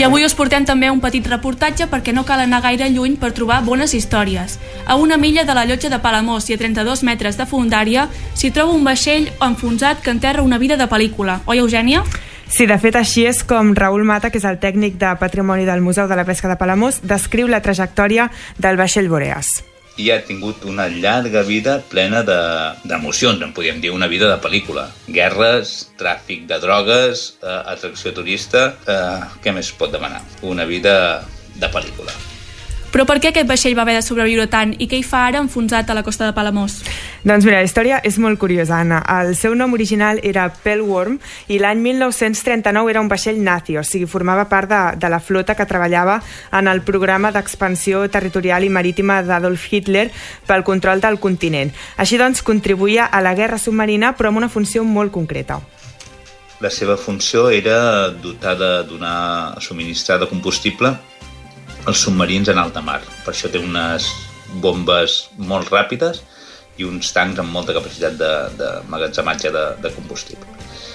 B: I avui us portem també un petit reportatge perquè no cal anar gaire lluny per trobar bones històries. A una milla de la llotja de Palamós i a trenta-dos metres de fondària s'hi troba un vaixell enfonsat que enterra una vida de pel·lícula. Oi, Eugènia?
A: Sí, de fet, així és com Raül Mata, que és el tècnic de Patrimoni del Museu de la Pesca de Palamós, descriu la trajectòria del vaixell Boreas.
U: I ha tingut una llarga vida plena d'emocions, de, en podríem dir una vida de pel·lícula. Guerres, tràfic de drogues, eh, atracció turista, eh, què més pot demanar? Una vida de pel·lícula.
B: Però per què aquest vaixell va haver de sobreviure tant i què hi fa ara enfonsat a la costa de Palamós?
A: Doncs mira, la història és molt curiosa, Anna. El seu nom original era Pellworm i l'any mil nou-cents trenta-nou era un vaixell nazi, o sigui, formava part de, de la flota que treballava en el programa d'expansió territorial i marítima d'Adolf Hitler pel control del continent. Així doncs, contribuïa a la guerra submarina, però amb una funció molt concreta.
U: La seva funció era dotar de donar, subministrar de combustible els submarins en alta mar. Per això té unes bombes molt ràpides i uns tancs amb molta capacitat de, de magatzematge de, de combustible.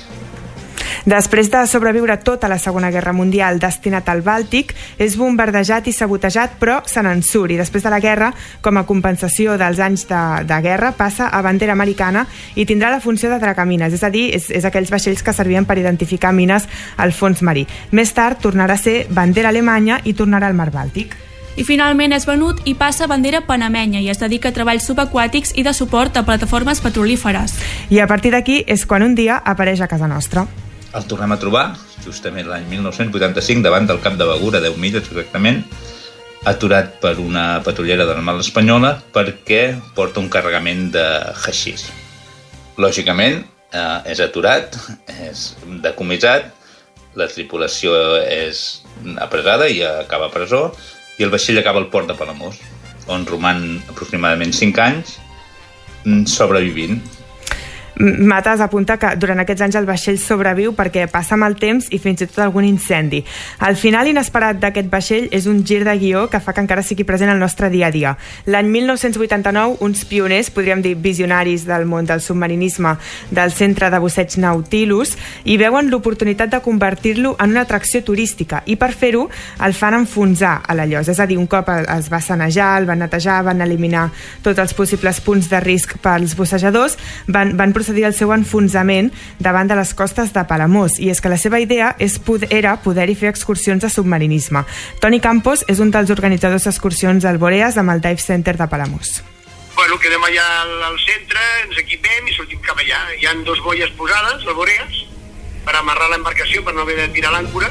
A: Després de sobreviure tota la Segona Guerra Mundial destinat al Bàltic, és bombardejat i sabotejat, però se n'en surt. I després de la guerra, com a compensació dels anys de, de guerra, passa a bandera americana i tindrà la funció de dracamines, és a dir, és, és aquells vaixells que servien per identificar mines al fons marí. Més tard tornarà a ser bandera alemanya i tornarà al mar Bàltic.
B: I finalment és venut i passa a bandera panamenya i es dedica a treballs subaquàtics i de suport a plataformes petrolíferes.
A: I a partir d'aquí és quan un dia apareix a casa nostra.
U: El tornem a trobar justament l'any mil nou-cents vuitanta-cinc davant del Cap de Begur, a deu milles exactament, aturat per una patrullera de l'Armada espanyola perquè porta un carregament de haixís. Lògicament, eh, és aturat, és decomissat, la tripulació és apressada i acaba a presó, i el vaixell acaba al port de Palamós, on roman aproximadament cinc anys sobrevivint.
A: Matas apunta que durant aquests anys el vaixell sobreviu perquè passa mal temps i fins i tot algun incendi. El final inesperat d'aquest vaixell és un gir de guió que fa que encara sigui present al nostre dia a dia. L'any mil nou-cents vuitanta-nou, uns pioners, podríem dir visionaris del món del submarinisme del centre de busseig Nautilus, i veuen l'oportunitat de convertir-lo en una atracció turística, i per fer-ho el fan enfonsar a la llosa. És a dir, un cop es va sanejar, el van netejar, van eliminar tots els possibles punts de risc pels bussejadors, van, van procedir al seu enfonsament davant de les costes de Palamós, i és que la seva idea és poder, era poder-hi fer excursions de submarinisme. Toni Campos és un dels organitzadors d'excursions al Boreas amb el Dive Center de Palamós.
V: Bueno, quedem allà al, al centre, ens equipem i sortim cap allà. Hi ha dos boies posades, al Boreas, per amarrar l'embarcació, per no haver de tirar l'àncora,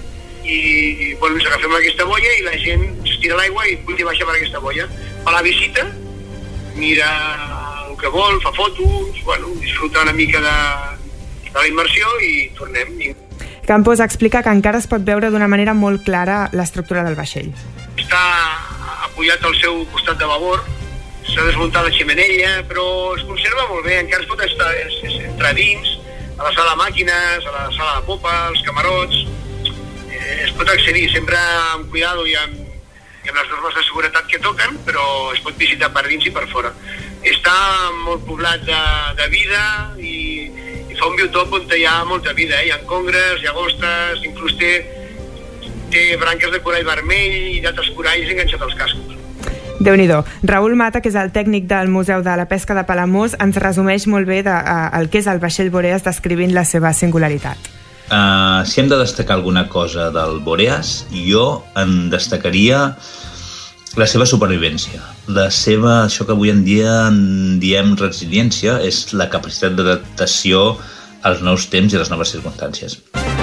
V: i bueno, ens agafem aquesta boia i la gent es tira l'aigua i puja i baixa per aquesta boia. Fa la visita, mira que vol, fa fotos, bueno, disfruta una mica de, de la immersió i tornem.
A: Campos explica que encara es pot veure d'una manera molt clara l'estructura del vaixell.
V: Està apoyat al seu costat de babord, s'ha desmuntat la xemeneia, però es conserva molt bé, encara es pot estar, es, es, entrar dins, a la sala de màquines, a la sala de popa, als camarots, eh, es pot accedir sempre amb cuidado i amb, i amb les normes de seguretat que toquen, però es pot visitar per dins i per fora. Està molt poblat de, de vida i, i fa un biotop on hi ha molta vida, eh? Hi ha congres, llagostes, inclús té, té branques de corall vermell i d'altres coralls enganxat als cascos.
A: Déu-n'hi-do. Raül Mata, que és el tècnic del Museu de la Pesca de Palamós, ens resumeix molt bé de, uh, el que és el vaixell Boreas descrivint la seva singularitat.
U: Uh, si hem de destacar alguna cosa del Boreas, jo en destacaria la seva supervivència, la seva, això que avui en dia en diem resiliència, és la capacitat d'adaptació als nous temps i a les noves circumstàncies.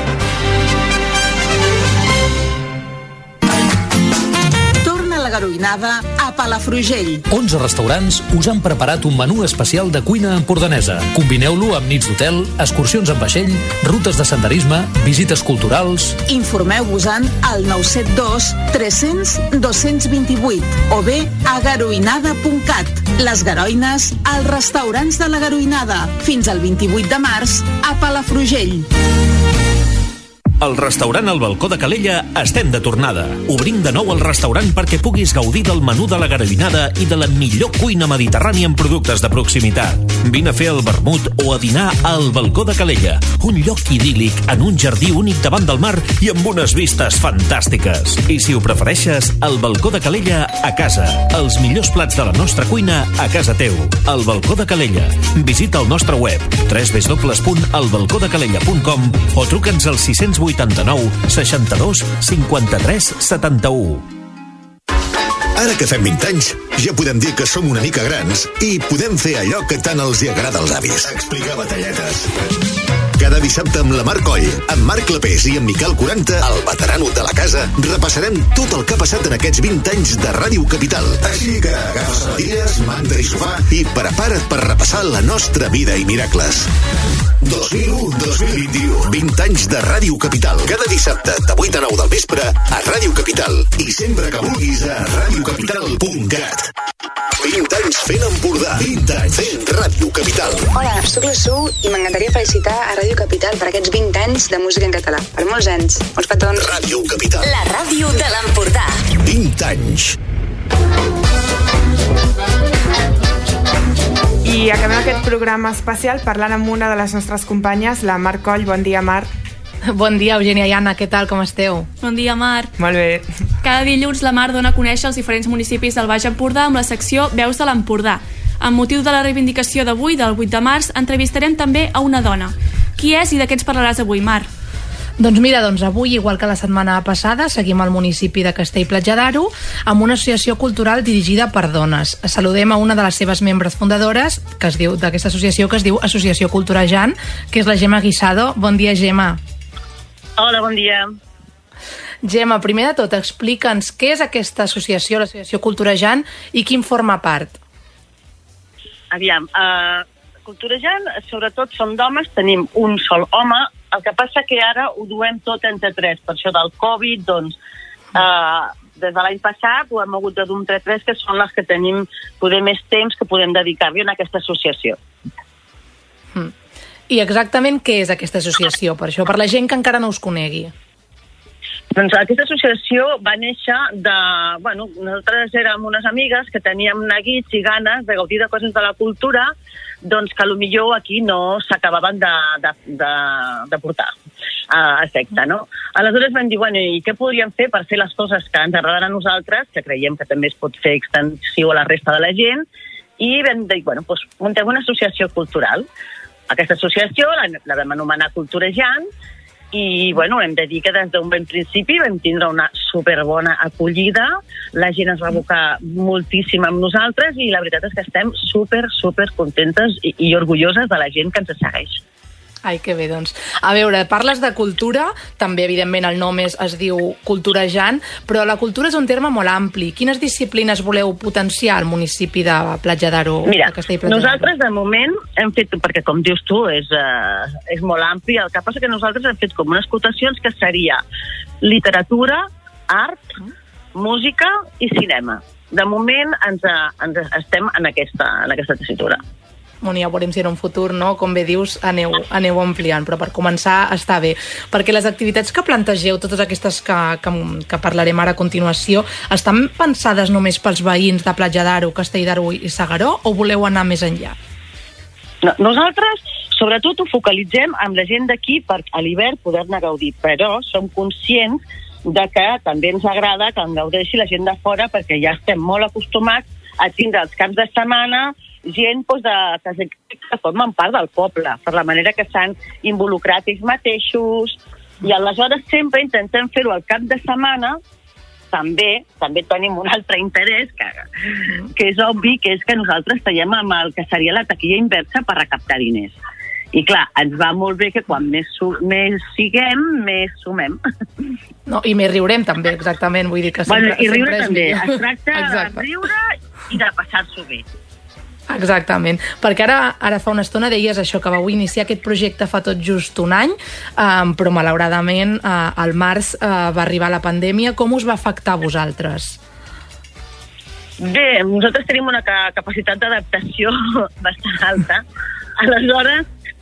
W: Torna la garoinada a Palafrugell.
X: onze restaurants us han preparat un menú especial de cuina empordanesa. Combineu-lo amb nits d'hotel, excursions en vaixell, rutes de senderisme, visites culturals...
W: Informeu-vos-en al nou set dos tres cents dos cents vint-i-vuit o bé a garoinada punt cat. Les Garoines, als restaurants de la Garoinada. Fins al vint-i-vuit de març a Palafrugell.
N: Al restaurant El Balcó de Calella estem de tornada. Obrim de nou el restaurant perquè puguis gaudir del menú de la garavinada i de la millor cuina mediterrània en productes de proximitat. Vine a fer el vermut o a dinar al Balcó de Calella, un lloc idíl·lic en un jardí únic davant del mar i amb unes vistes fantàstiques. I si ho prefereixes, el Balcó de Calella a casa. Els millors plats de la nostra cuina a casa teu. El Balcó de Calella. Visita el nostre web w w w punt el balcó de calella punt com o truca'ns al sis vuitanta-nou seixanta-dos cinquanta-tres setanta-u.
D: Ara que fem vint anys, ja podem dir que som una mica grans i podem fer allò que tant els hi agrada als avis. Explicar batalletes. Cada dissabte amb la Mar Coll, amb Marc Clapés i amb Miquel quaranta, el veterano de la casa, repassarem tot el que ha passat en aquests vint anys de Ràdio Capital. Així que agafa sabatilles, manta i sofà i prepara't per repassar la nostra vida i miracles. dos mil u a dos mil vint-i-u. vint anys de Ràdio Capital. Cada dissabte de vuit a nou del vespre a Ràdio Capital. I sempre que vulguis a ràdio capital punt cat. vint anys fent Empordà. vint anys fent Ràdio Capital.
E: Hola, soc la Su i m'encantaria felicitar a Ràdio Capital per aquests vint anys de música en català. Per molts anys. Molts petons.
D: Ràdio Capital.
O: La ràdio de l'Empordà.
D: vint anys.
A: I acabem aquest programa especial parlant amb una de les nostres companyes, la Mar Coll. Bon dia, Mar.
J: Bon dia, Eugènia i Anna, què tal, com esteu?
B: Bon dia, Mar.
A: Molt bé.
B: Cada dilluns la Mar dona a conèixer els diferents municipis del Baix Empordà amb la secció Veus de l'Empordà. Amb motiu de la reivindicació d'avui, del vuit de març, entrevistarem també a una dona. Qui és i de què ens parlaràs avui, Mar?
J: Doncs mira, doncs avui, igual que la setmana passada, seguim al municipi de Castell-Platja d'Aro amb una associació cultural dirigida per dones. Saludem a una de les seves membres fundadores que es diu d'aquesta associació, que es diu Associació Culturejant, que és la Gemma Guisado. Bon dia, Gemma.
F: Hola, bon dia.
J: Gemma, primer de tot, explica'ns què és aquesta associació, l'Associació Culturejant, i qui en forma part.
F: Aviam, uh, Culturejant, sobretot som d'homes, tenim un sol home, el que passa que ara ho duem tot entre tres, per això del Covid, doncs, uh, des de l'any passat ho hem hagut de dur entre tres, que són les que tenim poder més temps que podem dedicar-li a aquesta associació.
J: Mm. I exactament què és aquesta associació, per això, per la gent que encara no us conegui?
F: Doncs aquesta associació va néixer de... Bueno, nosaltres érem unes amigues que teníem neguits i ganes de gaudir de coses de la cultura, doncs que potser aquí no s'acabaven de, de, de, de portar a efecte, no? Aleshores vam dir, bueno, i què podríem fer per fer les coses que ens agraden a nosaltres, que creiem que també es pot fer extensiu a la resta de la gent, i vam dir, bueno, doncs muntem una associació cultural. Aquesta associació la, la vam anomenar Culturejant, i bueno, hem de dir que des d'un bon principi vam tindre una superbona acollida, la gent es va abocar moltíssim amb nosaltres i la veritat és que estem super, super contentes i, i orgulloses de la gent que ens segueix.
J: Ai, que bé, doncs. A veure, parles de cultura, també, evidentment, el nom és, es diu Culturejant, però la cultura és un terme molt ampli. Quines disciplines voleu potenciar al municipi de Platja d'Aro?
F: Mira, nosaltres de moment hem fet, perquè com dius tu, és, uh, és molt ampli, el que passa que nosaltres hem fet com unes cotacions que seria literatura, art, música i cinema. De moment ens, ens estem en aquesta, en aquesta tessitura.
J: Bueno, ja veurem si en un futur, no? Com bé dius, aneu, aneu ampliant, però per començar està bé. Perquè les activitats que plantegeu, totes aquestes que, que, que parlarem ara a continuació, estan pensades només pels veïns de Platja d'Aro, Castell d'Aro i S'Agaró, o voleu anar més enllà?
F: No, nosaltres, sobretot, ho focalitzem amb la gent d'aquí per a l'hivern poder-ne gaudir, però som conscients de que també ens agrada que en gaudeixi la gent de fora, perquè ja estem molt acostumats a tindre els caps de setmana gent doncs, de, que formen part del poble, per la manera que s'han involucrat ells mateixos, i aleshores sempre intentem fer-ho al cap de setmana. També també tenim un altre interès, que, que és obvi, que és que nosaltres traiem amb el que seria la taquilla inversa per recaptar diners. I clar, ens va molt bé que quan més, més siguem, més sumem.
J: No, i més riurem també, exactament, vull dir que sempre,
F: bueno, i riure també,
J: millor.
F: Es tracta Exacte. de riure i de passar-s'ho bé.
J: Exactament, perquè ara, ara fa una estona deies això, que vau iniciar aquest projecte fa tot just un any, eh, però malauradament eh, al març eh, va arribar la pandèmia. Com us va afectar a vosaltres?
F: Bé, nosaltres tenim una capacitat d'adaptació bastant alta. Aleshores,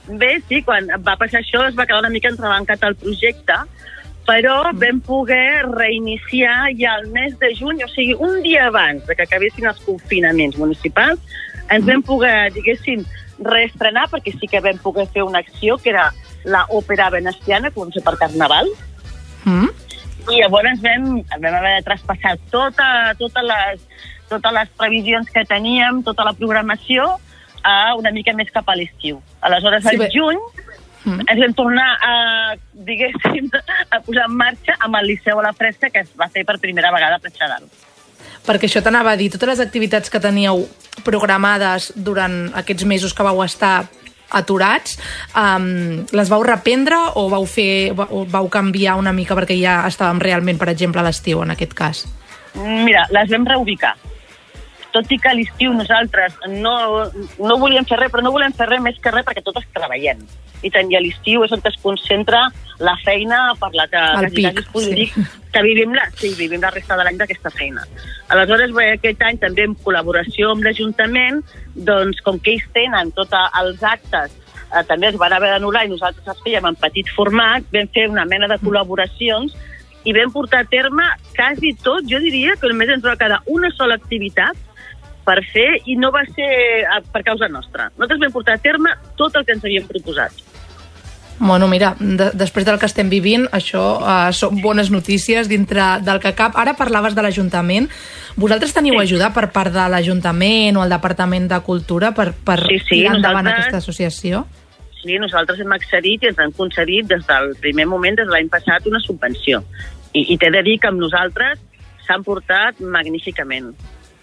F: Bé, sí, quan va passar això es va quedar una mica entrebancat el projecte, però vam poder reiniciar ja el mes de juny, o sigui, un dia abans de que acabessin els confinaments municipals, ens vam poder, diguéssim, reestrenar, perquè sí que vam poder fer una acció que era l'òpera veneciana, que vam fer per Carnaval,
J: Mm?
F: i llavors vam, vam haver de traspassar tota, tota les, totes les previsions que teníem, tota la programació, a una mica més cap a l'estiu. Aleshores,
J: Sí,
F: al
J: bé.
F: juny,
J: Mm.
F: ens vam tornar a, diguéssim, a posar en marxa amb el Liceu a la Fresca, que es va fer per primera vegada a Platja d'Aro.
J: Perquè això t'anava a dir, totes les activitats que teníeu programades durant aquests mesos que vau estar aturats, um, les vau reprendre o vau fer, o vau canviar una mica perquè ja estàvem realment, per exemple, a l'estiu, en aquest cas?
F: Mira, les vam reubicar. Tot i que a l'estiu nosaltres no, no volíem fer res, però no volem fer res més que res perquè totes treballem. I tant, i a l'estiu és on es concentra la feina per la que,
J: El
F: quasi,
J: pic,
F: quasi es podria
J: sí.
F: dir que vivim la, sí, vivim la resta de l'any d'aquesta feina. Aleshores, bé, aquest any també en col·laboració amb l'Ajuntament, doncs com que ells tenen tots els actes, eh, també es van haver d'anul·lar i nosaltres els fèiem en petit format, vam fer una mena de col·laboracions i vam portar a terme quasi tot, jo diria que només ens va quedar una sola activitat per fer i no va ser eh, per causa nostra. Nosaltres vam portar a terme tot el que ens havíem proposat.
J: Bueno, mira, de, després del que estem vivint, això uh, són bones notícies dintre del que cap. Ara parlaves de l'Ajuntament. Vosaltres teniu sí. ajuda per part de l'Ajuntament o el Departament de Cultura per, per
F: sí, sí,
J: tirar endavant
F: nosaltres...
J: aquesta associació?
F: Sí, nosaltres hem accedit i ens han concedit des del primer moment, des de l'any passat, una subvenció. I, i t'he de dir que amb nosaltres s'han portat magníficament.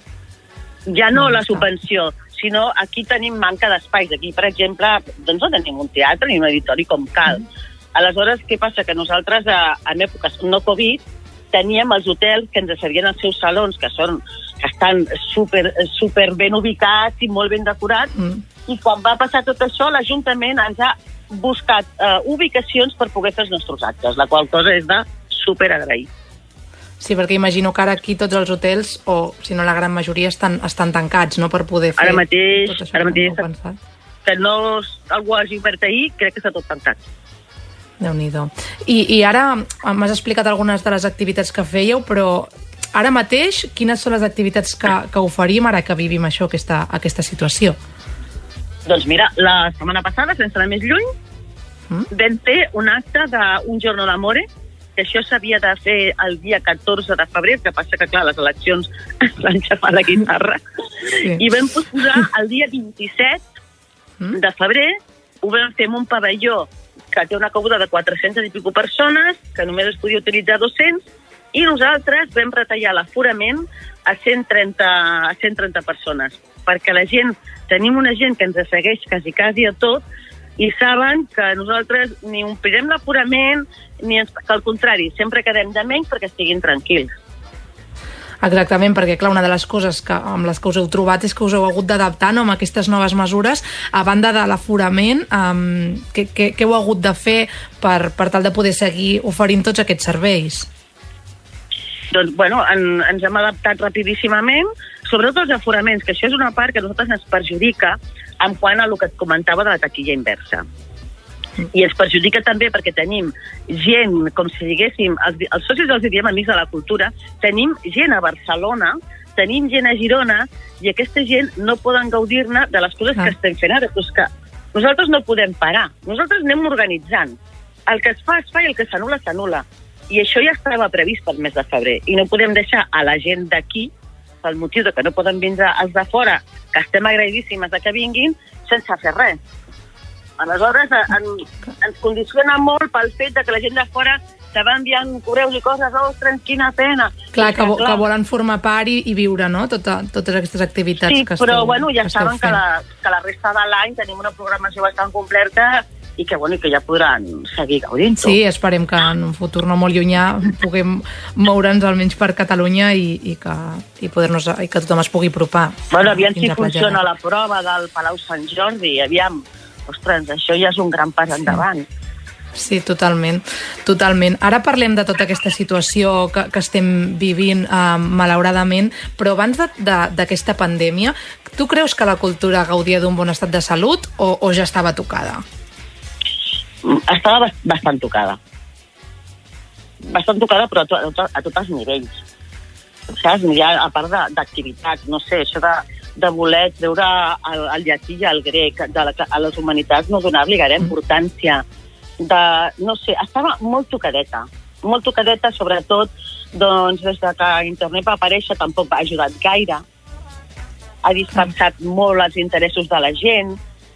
F: Ja no la subvenció, sinó aquí tenim manca d'espais. Aquí, per exemple, doncs no tenim un teatre ni un auditori com cal. Aleshores, què passa? Que nosaltres, en èpoques no Covid, teníem els hotels que ens servien els seus salons, que són que estan super, super ben ubicats i molt ben decorats, mm. i quan va passar tot això, l'Ajuntament ens ha buscat uh, ubicacions per poder fer els nostres actes, la qual cosa és de super agrair.
J: Sí, perquè imagino que ara aquí tots els hotels, o si no la gran majoria, estan, estan tancats, no?, per poder fer
F: ara mateix,
J: tot això
F: ara mateix
J: que no
F: que no algú hagi obert ahir, crec que està tot tancat.
J: Déu-n'hi-do. I, I ara m'has explicat algunes de les activitats que fèieu, però ara mateix, quines són les activitats que, que oferim ara que vivim això, aquesta, aquesta situació?
F: Doncs mira, la setmana passada, sense anar més lluny, mm? vam fer un acte d'un Giorno d'Amore, que això s'havia de fer el dia catorze de febrer, que passa que, clar, les eleccions es van xafar la guitarra, sí. i vam posposar el dia vint-i-set mm? de febrer, ho vam fer en un pavelló que té una cabuda de quatre-centes i pico persones, que només es podia utilitzar dos-cents, i nosaltres vam retallar l'aforament a cent trenta, a cent trenta persones, perquè la gent, tenim una gent que ens segueix quasi, quasi a tot, i saben que nosaltres ni omplirem l'aforament, ni ens, que al contrari, sempre quedem de menys perquè estiguin tranquils.
J: Exactament, perquè clar, una de les coses que, amb les que us heu trobat és que us heu hagut d'adaptar, no?, amb aquestes noves mesures, a banda de l'aforament, um, què, què, què heu hagut de fer per, per tal de poder seguir oferint tots aquests serveis?
F: Doncs, bueno, en, ens hem adaptat rapidíssimament, sobretot els aforaments, que això és una part que a nosaltres ens perjudica en quant a el que et comentava de la taquilla inversa. I ens perjudica també perquè tenim gent, com si diguéssim, els, els socis els diem amics de la cultura, tenim gent a Barcelona, tenim gent a Girona, i aquesta gent no poden gaudir-ne de les coses ah. que estem fent ara. Però és que nosaltres no podem parar, nosaltres anem organitzant. El que es fa, es fa, i el que s'anul·la, s'anul·la. I això ja estava previst pel mes de febrer, i no podem deixar a la gent d'aquí, pel motiu de que no poden vindre els de fora, que estem agraïdíssimes de que vinguin, sense fer res. Aleshores, en, ens condiciona molt pel fet de que la gent de fora te va enviant correus i coses, ostres, quina pena.
J: Clar, que, que, que volen formar part i, i viure, no?, Tota, totes aquestes activitats
F: sí,
J: que esteu
F: però, bueno, ja
J: que
F: saben que la, que la resta de l'any tenim una programació bastant completa i que, bueno, i que ja podran seguir gaudint-ho.
J: Sí, esperem que en un futur no molt llunyà puguem moure'ns almenys per Catalunya i, i, que, i, poder-nos, i que tothom es pugui apropar.
F: Bueno, aviam si funciona la prova del Palau Sant Jordi, aviam, ostres, això ja és un gran pas endavant.
J: Sí, totalment, totalment. Ara parlem de tota aquesta situació que, que estem vivint, eh, malauradament, però abans d'aquesta pandèmia, tu creus que la cultura gaudia d'un bon estat de salut o, o ja estava tocada?
F: estava bastant tocada. Bastant tocada, però a, to, a tots els nivells. Saps? Ja, a part d'activitats, no sé, això de, de voler treure el, el llatí i el grec de la, a les humanitats, no donar-li gaire importància. De, no sé, estava molt tocadeta. Molt tocadeta, sobretot, doncs, des de que internet va aparèixer tampoc va ajudat gaire. Ha dispersat molt els interessos de la gent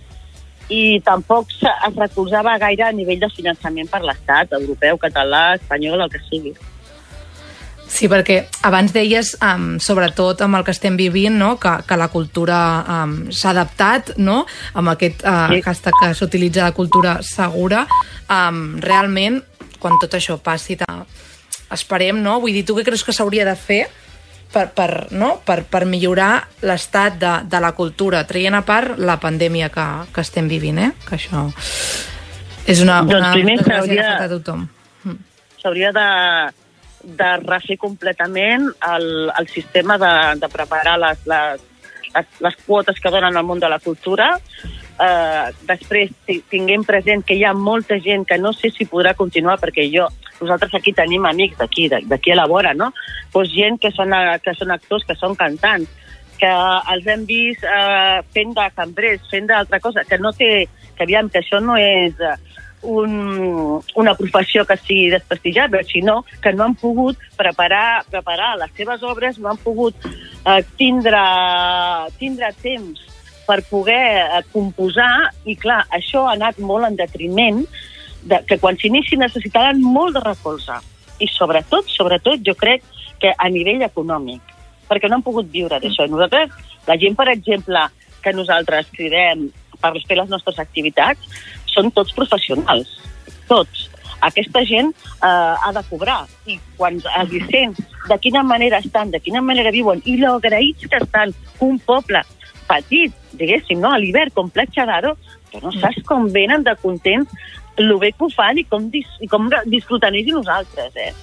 F: i tampoc es recolzava gaire a nivell de finançament per l'Estat, europeu, català, espanyol, el que sigui.
J: Sí, perquè abans deies, um, sobretot amb el que estem vivint, no? que, que la cultura um, s'ha adaptat, no? Amb aquest uh, sí. hashtag que s'utilitza de cultura segura. Um, realment, quan tot això passi, esperem, no? Vull dir, tu què creus que s'hauria de fer per, per, no? per, per millorar l'estat de, de la cultura, traient a part la pandèmia que, que estem vivint, eh? Que això és una, una
F: doncs primer
J: desgràcia que afecta a tothom.
F: S'hauria de, de refer completament el, el sistema de, de preparar les, les, les, les quotes que donen al món de la cultura. Uh, després tinguem present que hi ha molta gent que no sé si podrà continuar, perquè jo, nosaltres aquí tenim amics d'aquí, d'aquí a la vora, no? Pues gent que són, que són actors, que són cantants, que els hem vist uh, fent de cambrers, fent d'altra cosa, que no té, que aviam, que això no és un, una professió que sigui desprestigiable, sinó que no han pogut preparar, preparar les seves obres, no han pogut uh, tindre, tindre temps per poder eh, composar, i clar, això ha anat molt en detriment de, que quan s'inici necessitaran molt de recolza. I sobretot, sobretot, jo crec que a nivell econòmic, perquè no han pogut viure d'això. Nosaltres, la gent, per exemple, que nosaltres cridem per fer les nostres activitats, són tots professionals, tots. Aquesta gent eh, ha de cobrar, i quan els sents de quina manera estan, de quina manera viuen, i lo agraïts que estan, un poble petit, diguéssim, no? A l'hivern, com Platja d'Aro, que no saps com venen de contents, el bé que ho fan i com, dis i com disfruten ells i nosaltres, eh?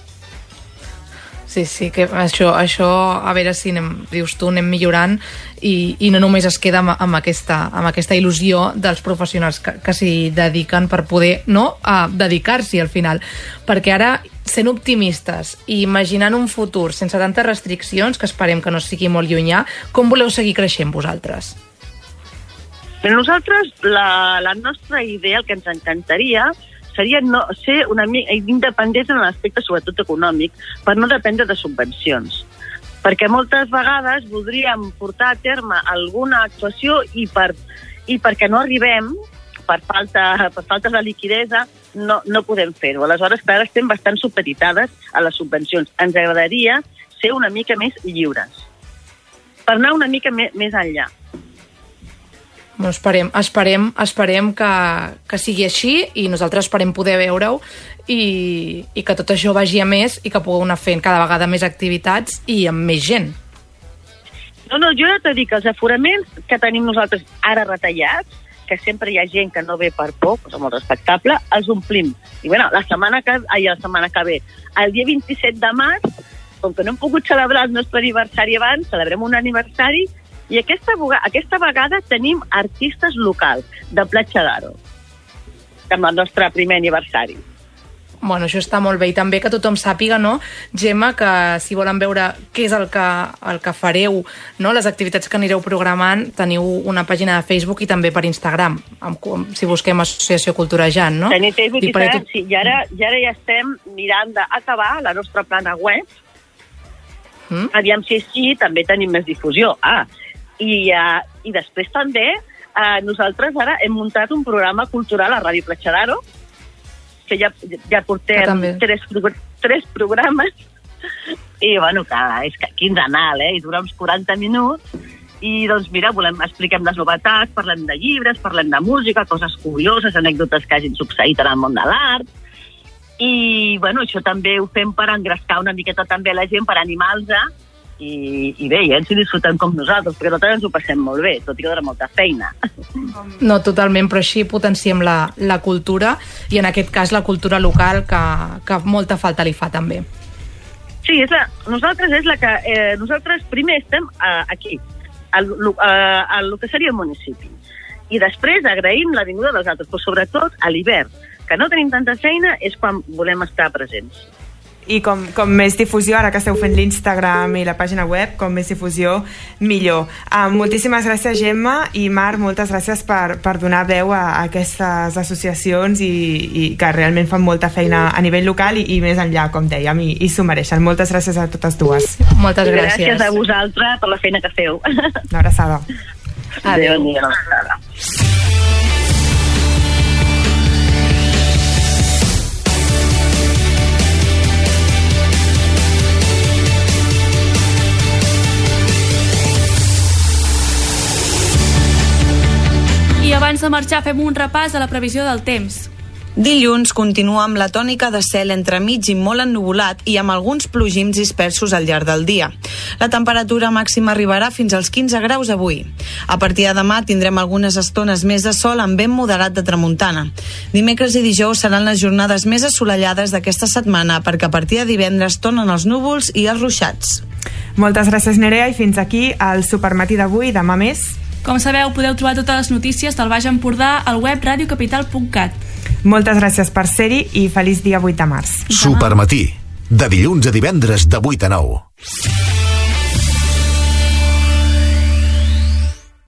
J: Sí, sí, que això, això a veure si anem, dius tu, anem millorant i, i no només es queda amb, amb, aquesta, amb aquesta il·lusió dels professionals que, que s'hi dediquen per poder no a dedicar-s'hi al final. Perquè ara, sent optimistes i imaginant un futur sense tantes restriccions, que esperem que no sigui molt llunyà, com voleu seguir creixent vosaltres?
F: Per nosaltres, la, la nostra idea, el que ens encantaria, seria no, ser una mica independents en l'aspecte sobretot econòmic, per no dependre de subvencions. Perquè moltes vegades voldríem portar a terme alguna actuació i, per, i perquè no arribem, per falta, per falta de liquidesa, no, no podem fer-ho. Aleshores, ara estem bastant supeditades a les subvencions. Ens agradaria ser una mica més lliures, per anar una mica més, més enllà.
J: Bueno, esperem, esperem, esperem que, que sigui així, i nosaltres esperem poder veure-ho i, i que tot això vagi a més i que pugueu anar fent cada vegada més activitats i amb més gent.
F: No, no, jo ja t'he dit que els aforaments que tenim nosaltres ara retallats, que sempre hi ha gent que no ve per poc, és molt respectable, els omplim. I bueno, la setmana que, ai, la setmana que ve, el dia vint-i-set de març, com que no hem pogut celebrar el nostre aniversari abans, celebrem un aniversari. I aquesta, aquesta vegada tenim artistes locals de Platja d'Aro, amb el nostre primer aniversari.
J: Bueno, això està molt bé, i també que tothom sàpiga, no, Gemma, que si volen veure què és el que, el que fareu, no, les activitats que anireu programant, teniu una pàgina de Facebook i també per Instagram, amb, si busquem Associació Cultura Jan, no?
F: Tenim Facebook i Instagram, sí, i ara, i ara ja estem mirant d'acabar la nostra plana web. Mm? Aviam si així també tenim més difusió. Ah, I, uh, i després també uh, nosaltres ara hem muntat un programa cultural a Ràdio Platja d'Aro, que ja, ja portem ah, tres, tres programes, i bueno, que és quinzenal, eh? I dura uns quaranta minuts, i doncs mira, volem, expliquem les novetats, parlem de llibres, parlem de música, coses curioses, anècdotes que hagin succeït en el món de l'art, i bueno, això també ho fem per engrescar una miqueta també la gent, per animar-los. I, i bé, ja ens hi disfrutem com nosaltres, perquè nosaltres ens ho passem molt bé, tot i que dona molta feina.
J: No, totalment, però així potenciem la, la cultura, i en aquest cas la cultura local, que, que molta falta li fa també.
F: Sí, és la, nosaltres és la que... Eh, nosaltres primer estem eh, aquí, al, eh, al que seria el municipi, i després agraïm la vinguda dels altres, però sobretot a l'hivern, que no tenim tanta feina és quan volem estar presents.
A: I com, com més difusió, ara que esteu fent l'Instagram i la pàgina web, com més difusió, millor. Uh, moltíssimes gràcies, Gemma, i Marc, moltes gràcies per, per donar veu a, a aquestes associacions i, i que realment fan molta feina a nivell local i, i més enllà, com dèiem, i, i s'ho mereixen. Moltes gràcies a totes dues.
J: Moltes gràcies.
F: Gràcies a vosaltres per la feina que feu.
A: Una abraçada.
F: Adéu. Adéu. Una abraçada.
B: I abans de marxar fem un repàs a la previsió del temps.
C: Dilluns continua amb la tònica de cel entremig i molt ennuvolat i amb alguns plogims dispersos al llarg del dia. La temperatura màxima arribarà fins als quinze graus avui. A partir de demà tindrem algunes estones més de sol amb vent moderat de tramuntana. Dimecres i dijous seran les jornades més assolellades d'aquesta setmana perquè a partir de divendres tornen els núvols i els ruixats.
A: Moltes gràcies, Nerea, i fins aquí el Supermatí d'avui. Demà més.
B: Com sabeu, podeu trobar totes les notícies del Baix Empordà al web radiocapital punt cat.
A: Moltes gràcies per ser-hi i feliç dia vuit de març.
D: Supermatí, de dilluns a divendres de vuit a nou.